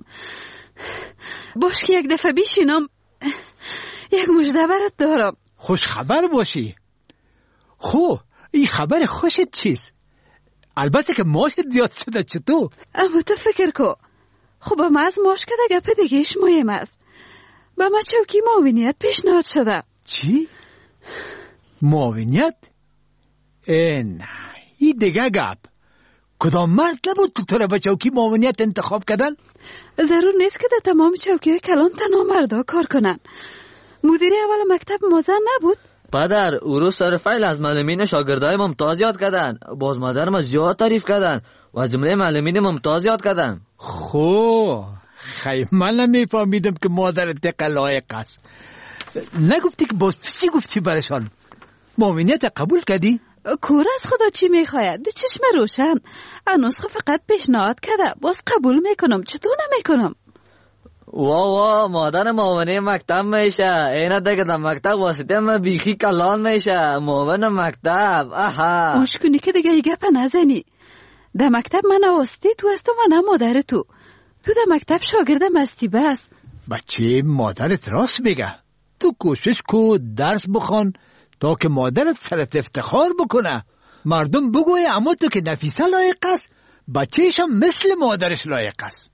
باش که یک دفعه بیشینم یک مژده برات دارم. خوش خبر باشی. این خبر خوشت چیست؟ البته که ماشت زیاد شده چطور؟ اما تو فکر کن. خب ما از ماش کده گپه دیگهش مهم است. با ما چوکی معاونیت پیشنهاد شده. چی؟ معاونیت؟ نه این دیگه گپ. کدام مرد نبود که تو را به چوکی معاونیت انتخاب کردن؟ ضرور نیست که در تمام چوکی کلان تنها مردا کار کنن. مدیر اول مکتب ما زن نبود؟ پدر او رو سر فایل از معلمین شاگردای ممتاز یاد کردن. باز مادر ما زیاد تعریف کردن و از جمله معلمین ممتاز یاد کردن. خیلی من نمیفهمیدم که مادر دقیق لایق است. نگفتی که باز چی گفتی برشان؟ معاونیت قبول کردی؟ کور از خدا چی میخواید؟ چشم روشن. نسخه فقط پیشنهاد کرده. باز قبول میکنم. چطور نمیکنم؟ وا مادر معاونه مکتب میشه. اینا دیگه در مکتب واسطه ما بیخی کلان میشه. معاون مکتب. آها مشکنی که دیگه گپ نزنی. در مکتب من واسطه تو هستم و نه مادر تو در مکتب شاگردم هستی بس. بچه مادرت راست میگه. تو کوشش کو درس بخوان تا که مادرت سرت افتخار بکنه. مردم بگوی اما تو که نفیسه لایق است، بچهش هم مثل مادرش لایق است.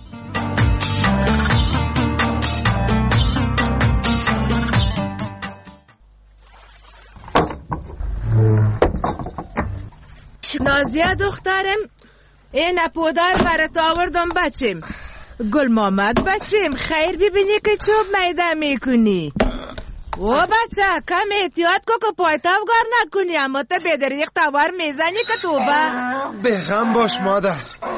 نازیه دخترم، این اپودار برات آوردم بچیم. گل محمد بچیم، خیر ببینی که چوب میده میکنی. او بچه کم احتیاط کو که پایتاب گار نکنی، اما تا بدریق توار میزنی که توبه. بغم باش مادر.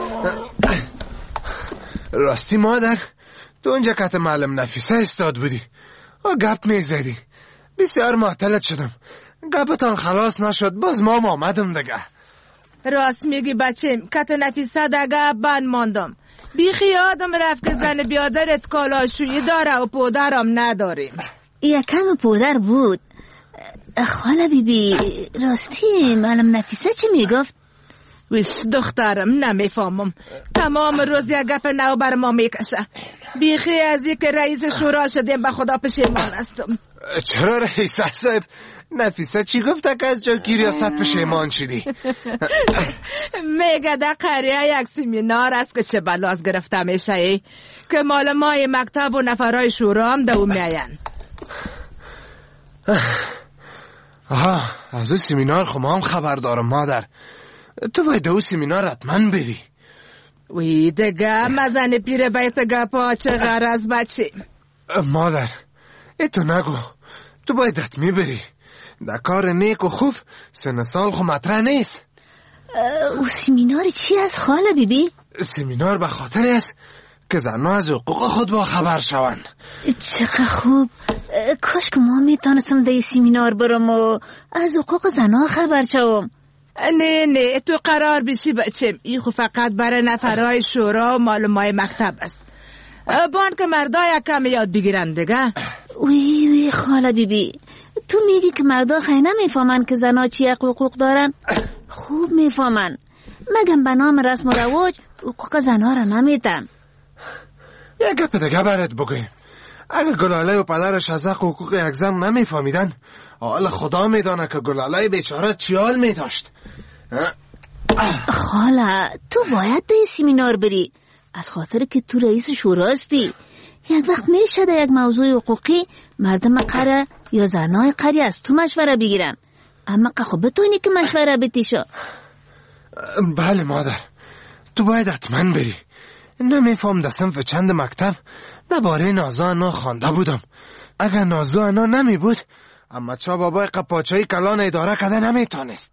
راستی مادر، تو اونجا کت معلم نفیسه استاد بودی و گپ میزدی. بسیار معطلت شدم. گپتان خلاص نشد، باز ما آمدم دیگه. راست میگی بچیم، کت نفیسه دیگه بند ماندم. بیخی یادم رفت که زن بیادرت کالاشویی داره و پودرم نداریم. یکم پودر بود. خاله بیبی راستی معلم نفیسه چی میگفت؟ ویش دخترم نمیفهمم. تمام روز یک گپ نو بر ما میکشه. بیخی از یک رئیس شورا شدیم به خدا پشیمان هستم. چرا رئیس صاحب؟ نفیسه چی گفته که از جاگی ریاست پشیمان شدی؟ میگه در قریه یک سیمینار است که چه بلاس گرفته میشه که مال مای مکتب و نفرای شورا هم دو میاین. آها از اون سیمینار خب ما هم خبر دارم مادر. تو باید اون سیمینار حتما بری. وی دیگه مزن پیر بیت گپا چه غرض بچه. مادر تو نگو، تو باید حتمی بری. در کار نیک و خوب سن سال خو مطرح نیست. او سیمینار چی از خاله بیبی؟ سیمینار به خاطر است که زنها از حقوق خود با خبر شوند. چقدر خوب. کاش که ما میتونستم در سیمینار برم و از حقوق زنها خبر شوم. نه تو قرار بشی بچم. این خو فقط برای نفرهای شورا و معلومای مکتب است. بان که مردای کم یاد بگیرن دیگه. وی خاله بیبی، تو میگی که مردا خیلی نمیفهمن که زنها چی حقوق دارن؟ خوب میفهمن. مگم به نام رسم و رواج حقوق زنها را نمیدن. یک گپ دیگه برات بگویم. اگه گلاله و پدرش از حقوق یک زن نمیفهمیدن، حالا خدا میدانه که گلاله بیچاره چی حال میداشت. خاله تو باید به سیمینار بری، از خاطر که تو رئیس شورا هستی. یک وقت میشه در یک موضوع حقوقی مردم قره یا زنای قریه از تو مشوره بگیرن، اما خب بتونی که مشوره بتیشو. بله مادر، تو باید حتما بری. نمیفهم در صنف چند مکتب درباره نازو انا خوانده بودم. اگر نازو انا نمی بود اما چا بابای قپاچایی کلان اداره کده نمیتونست.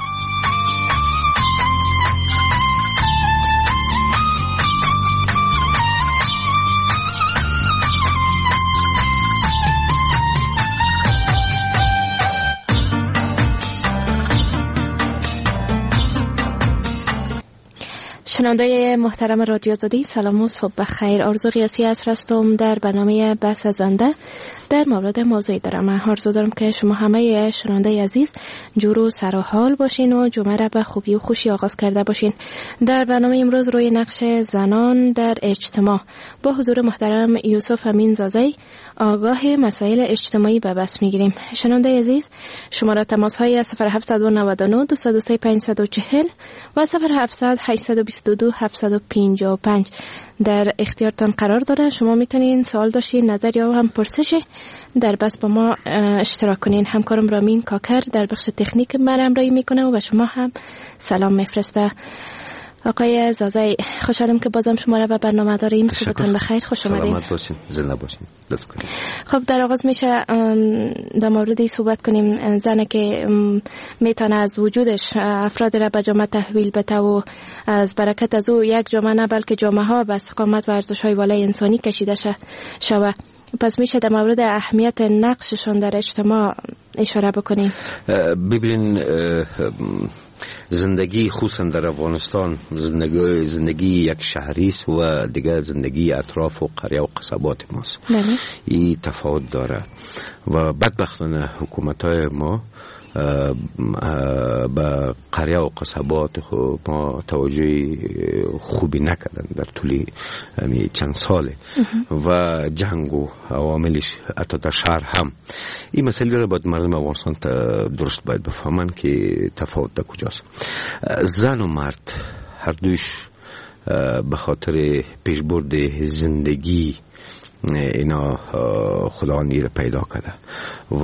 شنونده محترم رادیو آزادی، سلام و صبح بخیر. آرزو قیاسی هستم در برنامه بحث زنده. در مورد موضوعی دارم. آرزو دارم که شما همه شنونده عزیز جور و سر و حال باشین و جمعه را به خوبی و خوشی آغاز کرده باشین. در برنامه امروز روی نقش زنان در اجتماع با حضور محترم یوسف امین زازی، آگاه مسائل اجتماعی به بس میگیریم. شنونده عزیز، شماره تماس های 0799 203 540 و 0700 822 722 755 در اختیارتان قرار داره. شما میتونین سوال داشتین، نظر یا هم پرسش در بس با ما اشتراک کنین. همکارم رامین کاکر در بخش تکنیک من همراهی میکنه و شما هم سلام میفرسته. آقای زازای، خوشحالم که بازم شما را به برنامه داریم. صبحتون بخیر، خوش آمدید. سلامت باشین، زنده باشین، لطف کنید. خب در آغاز میشه در موردی صحبت کنیم. زنی که میتونه از وجودش افراد را به جامعه تحویل بده و از برکت از او یک جامعه نه بلکه جامعه ها به استقامت و ارزش های والای انسانی کشیده شود. پس میشه در مورد اهمیت نقششان در اجتماع اشاره بکنیم. ببینین زندگی خصوصا در افغانستان زندگی یک شهری است و دیگه زندگی اطراف و قریه و قصبات ماست. این تفاوت داره و بدبختانه حکومت‌های ما به قریه و قصبات ما توجه خوبی نکردن در طول چند ساله و جنگ و عواملش حتی در شهر هم. این مسئله را باید مردم افغانستان درست باید بفهمن که تفاوت در کجاست. زن و مرد هر دوش به خاطر پیشبرد زندگی اینا خداوندی را پیدا کرده و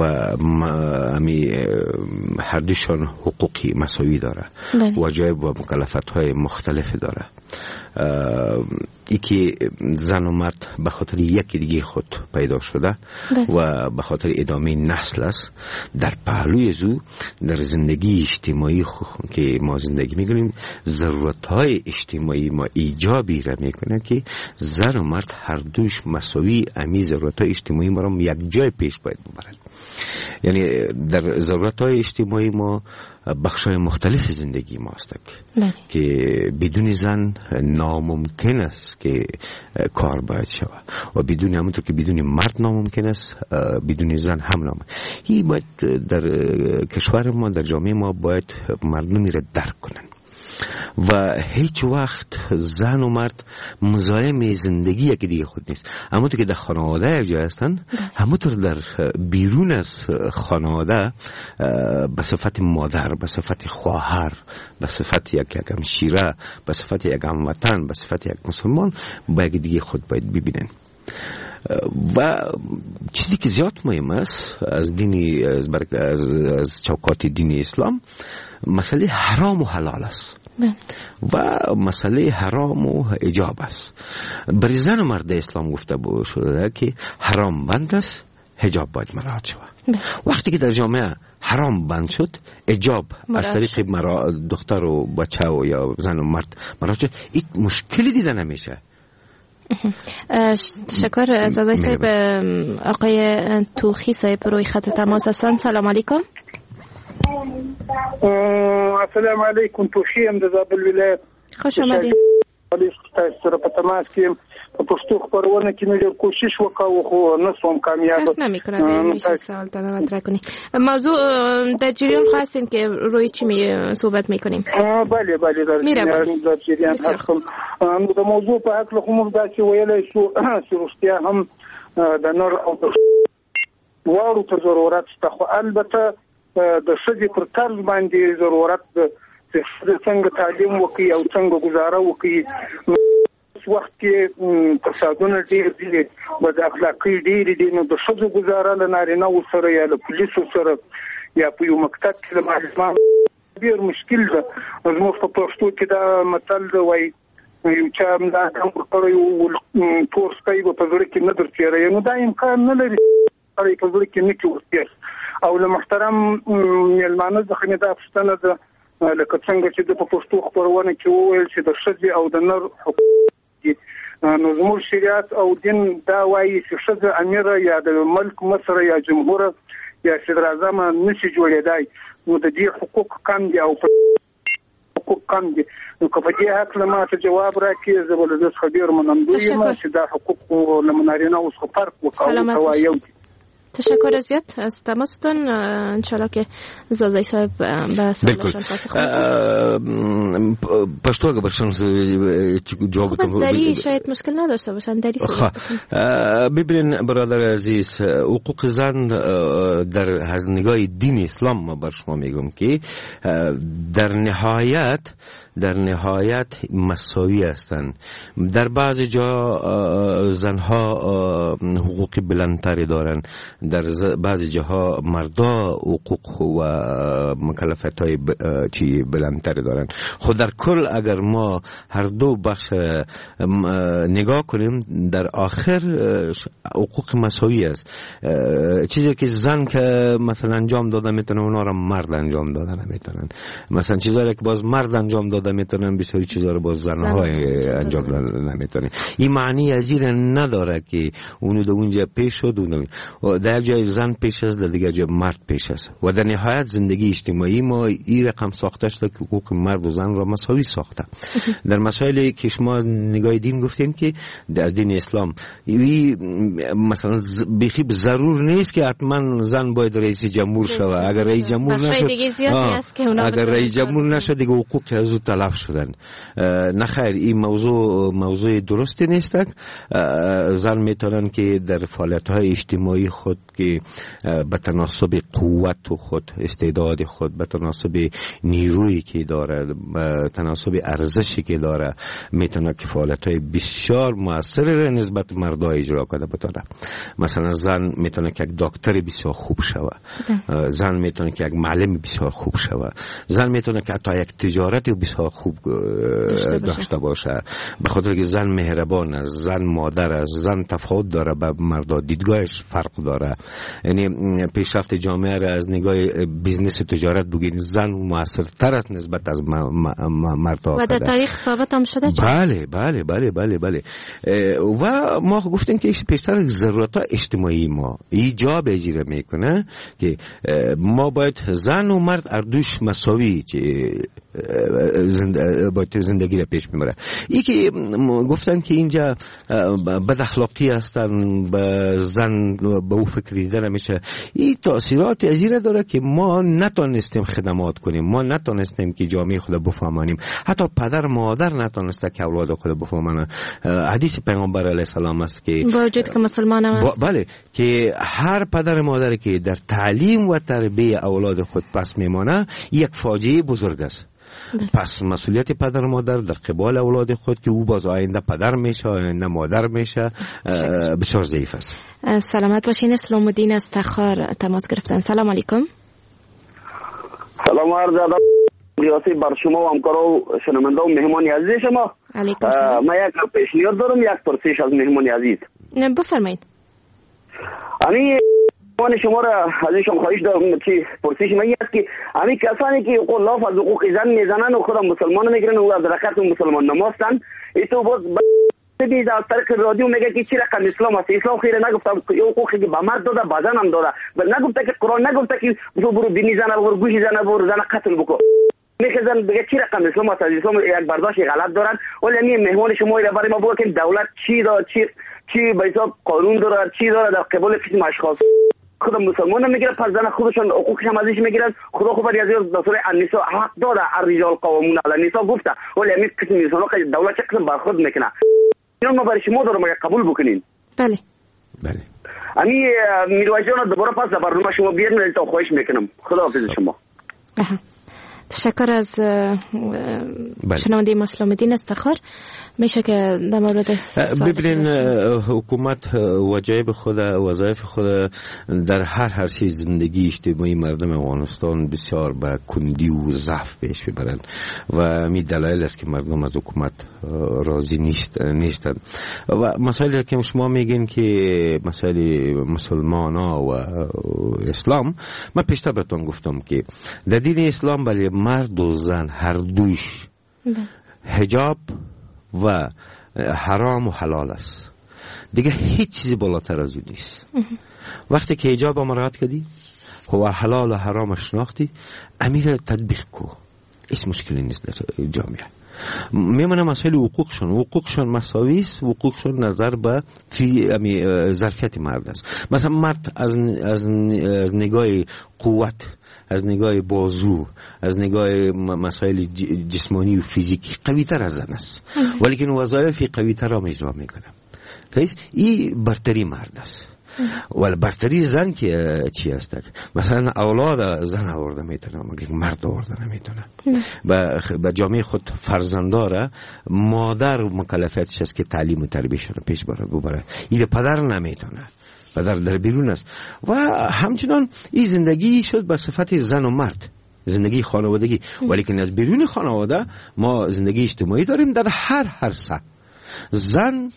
هر دوشان حقوقی مساوی داره، واجب و مکلفت های مختلف داره. ای که زن و مرد به خاطر یکی دیگه خود پیدا شده و به خاطر ادامه نسل است. در پهلوی زو در زندگی اجتماعی که ما زندگی میکنیم ضرورت های اجتماعی ما ایجابی را میکنه که زن و مرد هر دوش مساوی امی ضرورت های اجتماعی ما را یک جای پیش باید ببرند. یعنی در ضرورت های اجتماعی ما بخشای مختلف زندگی ما است که بدون زن ناممکن است که کار باید شود و بدون همونطور که بدون مرد ناممکن است بدون زن هم ناممکن. این باید در کشور ما در جامعه ما باید مردمی را درک کنن و هیچ وقت زن و مرد مزاحم زندگی یکی دیگه خود نیست. همونطور که در خانواده یک جای هستن همونطور در بیرون از خانواده به صفت مادر، به صفت خواهر، به صفت یک همشیره، به صفت یک هموطن، به صفت یک مسلمان با یک دیگه خود باید ببینن. و چیزی که زیاد مهم است از دینی از چوکات دین اسلام مسئله حرام و حلال است و مسئله حرام و ایجاب است. برای زن و مرد اسلام گفته شده که حرام بند است، حجاب باید مراعات شود. وقتی که در جامعه حرام بند شد، ایجاب از طریق دختر و بچه و یا زن و مرد مراعات شد، این مشکلی دیده نمیشه. تشکر از آقای صاحب. آقای توخی صاحب روی خط تماس هستند. سلام علیکم. السلام علیکم. توخی ام د زابل ولایت. خوش آمدید. تاسو سره په تماس کې په پښتو خبرونه کې مې ډېر کوشش وکړ خو نه سوم کامیاب. نمی‌کنم. میشه سوال تر مطرح کنی. موضوع در جریان خواستین که روی چی صحبت می‌کنیم؟ بله در جریان هستم. د موضوع په اړه کوم داسې ویلای شو چې روستیا هم د نر او واړو ته ضرورت شته، خو البته د ښځې پر طرز باندې ضرورت د څنګه تعلیم وکړي او څنګه گزاره وکړي. وخت کې فسادونه ډېر دي، بد اخلاقي ډېر دي، نو د ښځو گزاره له نارینه‌و سره یا له پولیسو سره یا په یو مکتب کې د معلمان ډېر مشکل ده. زموږ په پښتو کې دا متل دی وایي یو چا دا کار کړی و تور سپی به په زړه کې نه درتېروي، نو دا امکان نه لري سړی په زړه کې نه کېږي. او له محترم میلمانه څخه مې دا پوښتنه ده لکه څنګه چې د پښتو خبرونه کې وویل چې د ښځې او د نر حقوق نو زموږ شریعت او دین دا وایي چې ښځه امیر یا د ملک مصر یا جمهور یا صدر اعظم نشي جوړېدای، نو د دې حقوق کم دي او حقوق کم دي. نو که په دې حق له ما ته جواب راکړي زه به له څه ډېر منندوی یم چې دا حقوق له نارینه‌و څخه فرق وکړو او یو دي. تشکر زیاد از تماستون. انشالله که زازای صاحب به سوالشان پاسخ بدن. پشتو اگه برشان جواب بدم داری شاید مشکل نداشته باشن داری ببینین برادر عزیز، حقوق زن در از نگاه دین اسلام ما بر شما میگم که در نهایت در نهایت مساوی هستند. در بعض جا زنها حقوق بلندتری دارند، در بعض جاها مردا حقوق و مکلفیت‌های بلندتری دارند. خود در کل اگر ما هر دو بخش نگاه کنیم در آخر حقوق مساوی است. چیزی که زن که مثلا انجام داده میتونه اونا را مرد انجام داده نمیتونن. مثلا چیزایی که باز مرد انجام داده میتونن بسیاری چیزا رو باز زنها انجام داده نمیتونن. این معنی از این نداره که اونو در اونجا پیش شد و در یک جای زن پیش است در دیگر جای مرد پیش است و در نهایت زندگی اجتماعی ما این رقم ساخته شده که حقوق مرد و زن را مساوی ساخته. در مسائلی که شما نگاه دین گفتیم که در دین اسلام مثلا بخی ضرور نیست که حتما زن باید رئیس جمهور شود. اگر رئیس جمهور نشد، اگر رئیس جمهور نشد دیگه حقوق از او تلف شدن. نه خیر، این موضوع درستی نیست. زن میتونن که در فعالیت‌های اجتماعی خود که به تناسب قوت خود، استعداد خود، به تناسب نیرویی که داره، به تناسب ارزشی که داره، میتونه که فعالیت‌های بسیار موثر نسبت مردا اجرا کنه بتونه. مثلا زن میتونه که یک دکتر بسیار خوب شوه، زن میتونه که یک معلم بسیار خوب شوه، زن میتونه که حتی یک تجارت بسیار خوب داشته باشه، به خاطر که زن مهربان است، زن مادر است، زن تفاوت داره با مردا، دیدگاهش فرق داره. یعنی پیشرفت جامعه را از نگاه بیزنس و تجارت بگین زن موثرتر است نسبت از مردا و در تاریخ ثابت هم شده. بله بله بله بله بله. و ما گفتیم که پیشتر ضرورت اجتماعی ما ایجاب اجرا میکنه که ما باید زن و مرد اردوش مساوی باید زندگی را پیش میبره. ای که گفتن که اینجا بد اخلاقی هستن، به زن به او فکر دیده نمیشه، این تاثیرات از این داره که ما نتونستیم خدمات کنیم، ما نتونستیم که جامعه خود بفهمانیم، حتی پدر مادر نتونسته که اولاد خود بفهمانه. حدیث پیغمبر علیه السلام است که با وجود که مسلمان است، بله، که هر پدر مادر که در تعلیم و تربیت اولاد خود پس میمانه یک فاجعه بزرگ است. پس مسئولیت پدر و مادر در قبال اولاد خود که او باز آینده پدر میشه، آینده مادر میشه، بسیار ضعیف است. سلامت باشین. اسلام الدین از تخار تماس گرفتن. سلام علیکم. سلام عرض ادب ریاسی بر شما و همکارا و شنونده و مهمان عزیز شما. علیکم سلام. من یک پیشنهاد دارم، یک پرسش از مهمان عزیز. بفرمایید. من شما را از ایشان خواهش دارم که پرسش من است که همین کسانی که لاف از حقوق زن میزنن و خودم مسلمان میگیرن و از رکعت مسلمان نمازن، این تو باز دیده از طریق رادیو میگه که چی رقم اسلام است. اسلام خیره نگفته حقوقی که به مرد داده به زن هم داده، نگفته که قرآن نگفته که برو بینی زن برو گوشی زن برو زن قتل بکن. میخزن بگه چی رقم اسلام است. از اسلام یک برداشت غلط دارن. ولی همین مهمان شما را برای ما بگه که دولت چی داره، چی به حساب قانون داره، چی داره در قبال قسم اشخاص. خودم مسلمان نمیگیرن، پس زن خودشون حقوقش هم ازش میگیرن. خدا خوب از در سوره النساء حق داره الرجال قوامون علی النساء گفته، ولی همین قسم انسانا که دولت چه قسم برخورد میکنه اینا ما برای شما دارم قبول بکنین. بله بله. امی میرویس جان دوباره پس در برنامه شما بیارین تا خواهش میکنم. خدا حافظ شما. تشکر از شنونده مسلم الدین استخار. میشه که در مورد ببینین حکومت وظایف خود در هر چیز زندگی اجتماعی مردم افغانستان بسیار به کندی و ضعف پیش میبرن و می دلایل است که مردم از حکومت راضی نیستند و مسائلی که شما میگین که مسائل مسلمان ها و اسلام، من پیشتر براتون گفتم که در دین اسلام برای مرد و زن هر دوش حجاب و حرام و حلال است، دیگه هیچ چیزی بالاتر از اون نیست. وقتی که حجاب مراعات کردی و حلال و حرام شناختی، امیر تطبیق کو، هیچ مشکلی نیست در جامعه. میمونه مسائل حقوقشون مساوی است، حقوقشون نظر به ظرفیت مرد است. مثلا مرد از نگاه قوت، از نگاه بازو، از نگاه مسائل جسمانی و فیزیکی قوی تر از زن است، ولی که وظایف قوی تر را اجرا میکنه. این برتری مرد است. ولی برتری زن که چی است؟ مثلا اولاد زن آورده میتونه مگر مرد آورده نمیتونه. به جامعه خود فرزنداره مادر مکلفیتش است که تعلیم و تربیتش رو پیش ببره. این پدر نمیتونه. پدر در بیرون است. و همچنان این زندگی شد به صفت زن و مرد، زندگی خانوادگی. ولی که از بیرون خانواده ما زندگی اجتماعی داریم در هر سطح. زن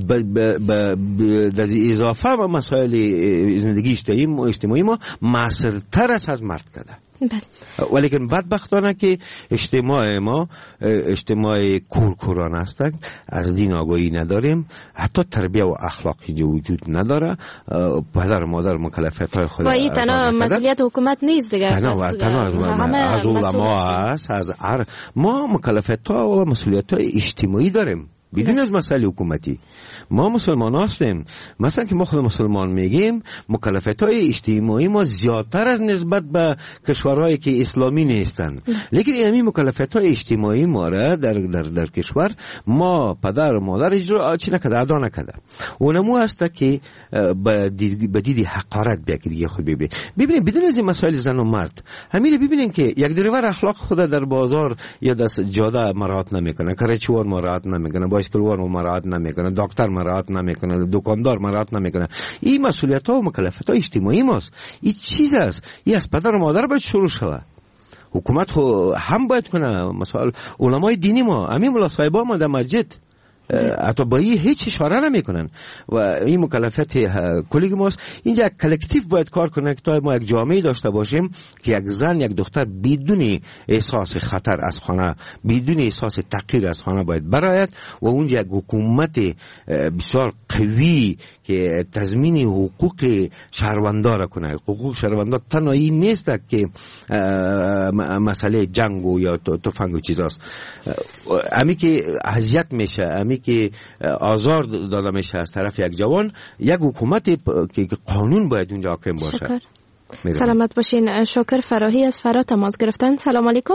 در اضافه به مسائل زندگی اجتماعی ما معصرتر است از مرد کده. ولی که بدبختانه که اجتماع ما اجتماع کورکورانه است، از دین آگاهی نداریم، حتی تربیه و اخلاقی وجود نداره. پدر و مادر مکلفیت های خود این تنها مسئولیت حکومت نیست دیگه، تنها از علما است، از ما مکلفیت ها و مسئولیت های اجتماعی داریم بدون از مسئله حکومتی. ما مسلمان هستیم، مثلا که ما خود مسلمان میگیم مکلفیت های اجتماعی ما زیادتر از نسبت به کشورهایی که اسلامی نیستن. لیکن این مکلفیت های اجتماعی ما را در کشور ما پدر و مادر اجرا چی نکده، ادا نکده. اونمو هست که به دیدی حقارت بیاکیدگی خود ببینیم بدون از این مسائل زن و مرد. همین ببینیم که یک دریور اخلاق خود در بازار یا در جاده مراعات نمیکنه، کارچوان مراعات نمیکنه، بایسکلوار مراعات نمیکنه، دکتر مراعات نمیکنه، دکاندار مراعات نمیکنه. این مسئولیت ها و مکلفیت ها اجتماعی ماست. این چیز است، این از پدر و مادر باید شروع شود. حکومت هم باید کنه. مثلا علمای دینی ما، همین ملا صاحبا ما در مسجد حتی با این هیچ اشاره نمیکنن و این مکلفیت کلی ماست. اینجا یک کلکتیو باید کار کنه که تا ما یک جامعه داشته باشیم که یک زن یک دختر بدون احساس خطر از خانه، بدون احساس تحقیر از خانه باید برآید و اونجا یک حکومت بسیار قوی که تضمین حقوق شهروندان را کنه. حقوق شهروندان تنها این نیست که مسئله جنگ و یا تفنگ و چیزاست. امی که اذیت میشه، امی که آزار داده میشه از طرف یک جوان، یک حکومت که قانون باید اونجا حاکم باشه. سلامت باشین. شکر فراهی از فرا تماس گرفتن. سلام علیکم.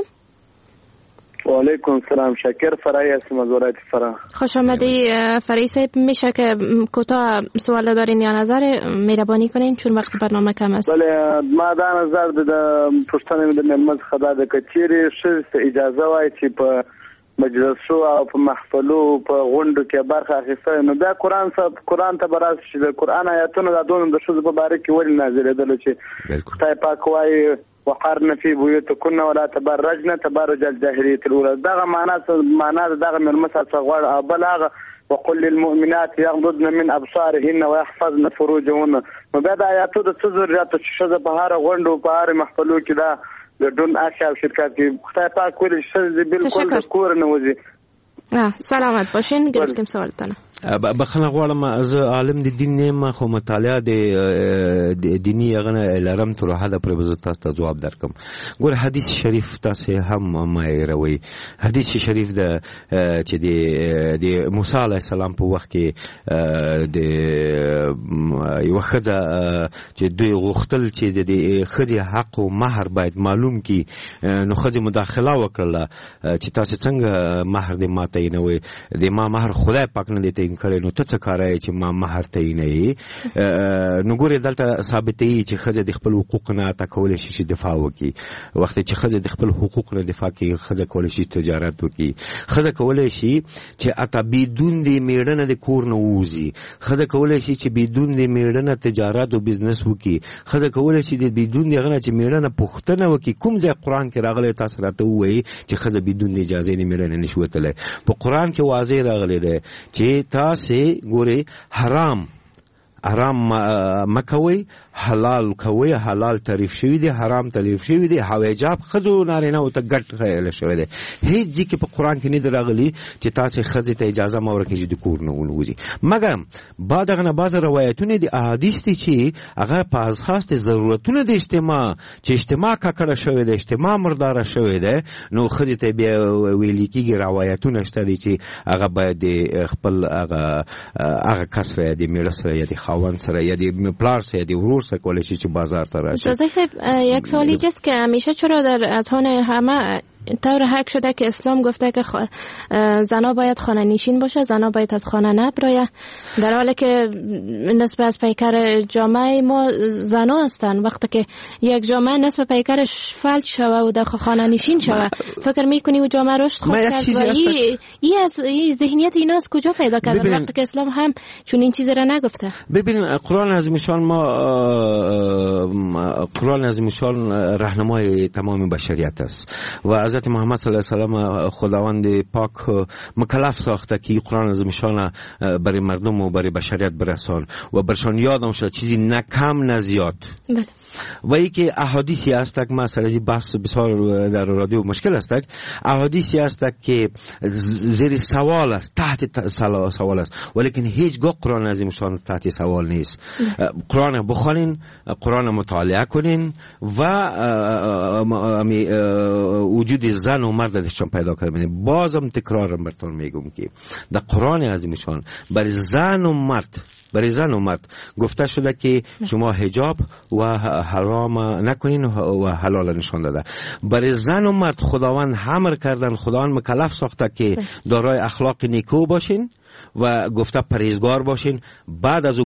و علیکم سلام. شکر فرایی هستم از ولایت فرا. خوش آمدی فرایی صاحب. میشه که کوتاه سوال دارین یا نظر مهربانی کنین چون وقت برنامه کم است؟ بله، ما دا نظر د پښتنې د ملمز خدا د کچيري شې اجازه وای چې په مجلسو او په محفلو په غونډو کې برخه اخیسته. نو دا قرآن ته براس چې د قرآن آیاتونه د دونو د شذ په باره کې ولې نازلېدل چې خدای پاک وایي وقرن في بيوتكن ولا تبرجن تبرج الجاهليه الاولى. دغه معنا دغه ملمس غوړ او بلاغه وقل للمؤمنات يغضضن من ابصارهن ويحفظن فروجهن. نو دا د آیاتو د څه ضرورت چې شذ په هر غونډو په هر محفلو کې دا د دون اشعاب شرکت کې خدای پاک ویل چې بالکل د کور نه وځي. سلامت باشین. گرفتیم سوالتان. بخنه غواړم از عالم د دین نیم خو مطالعه د دینی غنه لرم تر حدا پر وزت تاسو جواب درکم. ګور حدیث شریف تاسو هم ما روي. حدیث شریف د چې د موسی علی السلام په وخت کې د یو خزه چې دوی غوښتل چې د خزه حق او مہر باید معلوم کی، نو خزه مداخله وکړه چې تاسو څنګه مہر د ماته نه وي، د ما مہر خدای پاک نه دی کړي، نو ته څه کارای چې ما مہر ته نه یې. نو ګورې دلته ثابتې چې خزه د خپل حقوق نه تکول شي دفاع وکي. وخت چې خزه د خپل حقوق نه دفاع کوي، خزه کول شي تجارت وکي، خزه کول شي چې اته بدون د میړنه د کور نه ووزي، خزه کول شي چې بدون د میړنه تجارت او بزنس وکي، خزه کول شي د بدون دغه چې میړنه پښتنه وکي. کوم ځای قران کې راغلی تاسو راته وایي چې خزه بدون د اجازه نه میړنه نشوتله؟ په قران کې واضح راغلی دی چې تاسو ګوري حرام مکوي، حلال کوي، حلال تعریف شوی دی، حرام تعریف شوی دی. حجاب خزو نارینه او ته ګټ خیال شوی دی. هیڅ ځکه په قران کې نه دراغلی چې تاسو خزه ته اجازه مور کې د کور نه ولوزي. مګر بعد غنه بعض روایتونه دي، احادیث دي چې هغه په اساس د ضرورتونو د اجتماع چې اجتماع کړه شوی دی، اجتماع مردار شوی دی، نو خزه ته بیا ویل کېږي روایتونه شته دي چې هغه باید خپل هغه کسره دی میړه سره یا د خاوند سره یا د پلار سره دی ورور کولای شي چې بازار ته راشي. یک سوالی است که همیشه چرا در اذهان همه طور حق شده که اسلام گفته که زنا باید خانه نشین باشه، زنا باید از خانه نبراید، در حالی که نصف از پیکر جامعه ما زنا هستن. وقتی که یک جامعه نصف پیکرش فلج شوه و در خانه نشین شوه، فکر میکنی و جامعه رشد خواهد کرد؟ و این ذهنیت اینا از کجا پیدا کردن وقتی که اسلام هم چون این چیزی را نگفته؟ ببین قرآن عظیمشان قرآن عظیمشان راهنمای تمام بشریت است و حضرت محمد صلی الله علیه و سلم خداوند پاک مکلف ساخته که قرآن عظیمشان برای مردم و برای بشریت برسان و برشان یادم شد چیزی نه کم نه زیاد. بله. و ای که احادیثی هست که مثلا بحث بسیار در رادیو مشکل است، احادیثی هست که زیر سوال است، تحت سوال است، ولیکن هیچگاه قرآن عظیمشان تحت سوال نیست. قرآن بخونین، قرآن مطالعه کنین و وجود زن و مرد درشان پیدا کنین. بازم تکرارم براتون میگم که در قرآن عظیمشان برای زن و مرد گفته شده که شما حجاب و حرام نکنین و حلال نشان داده. برای زن و مرد خداوند امر کردن، خداوند مکلف ساخته که دارای اخلاق نیکو باشین و گفته پرهیزگار باشین. بعد از او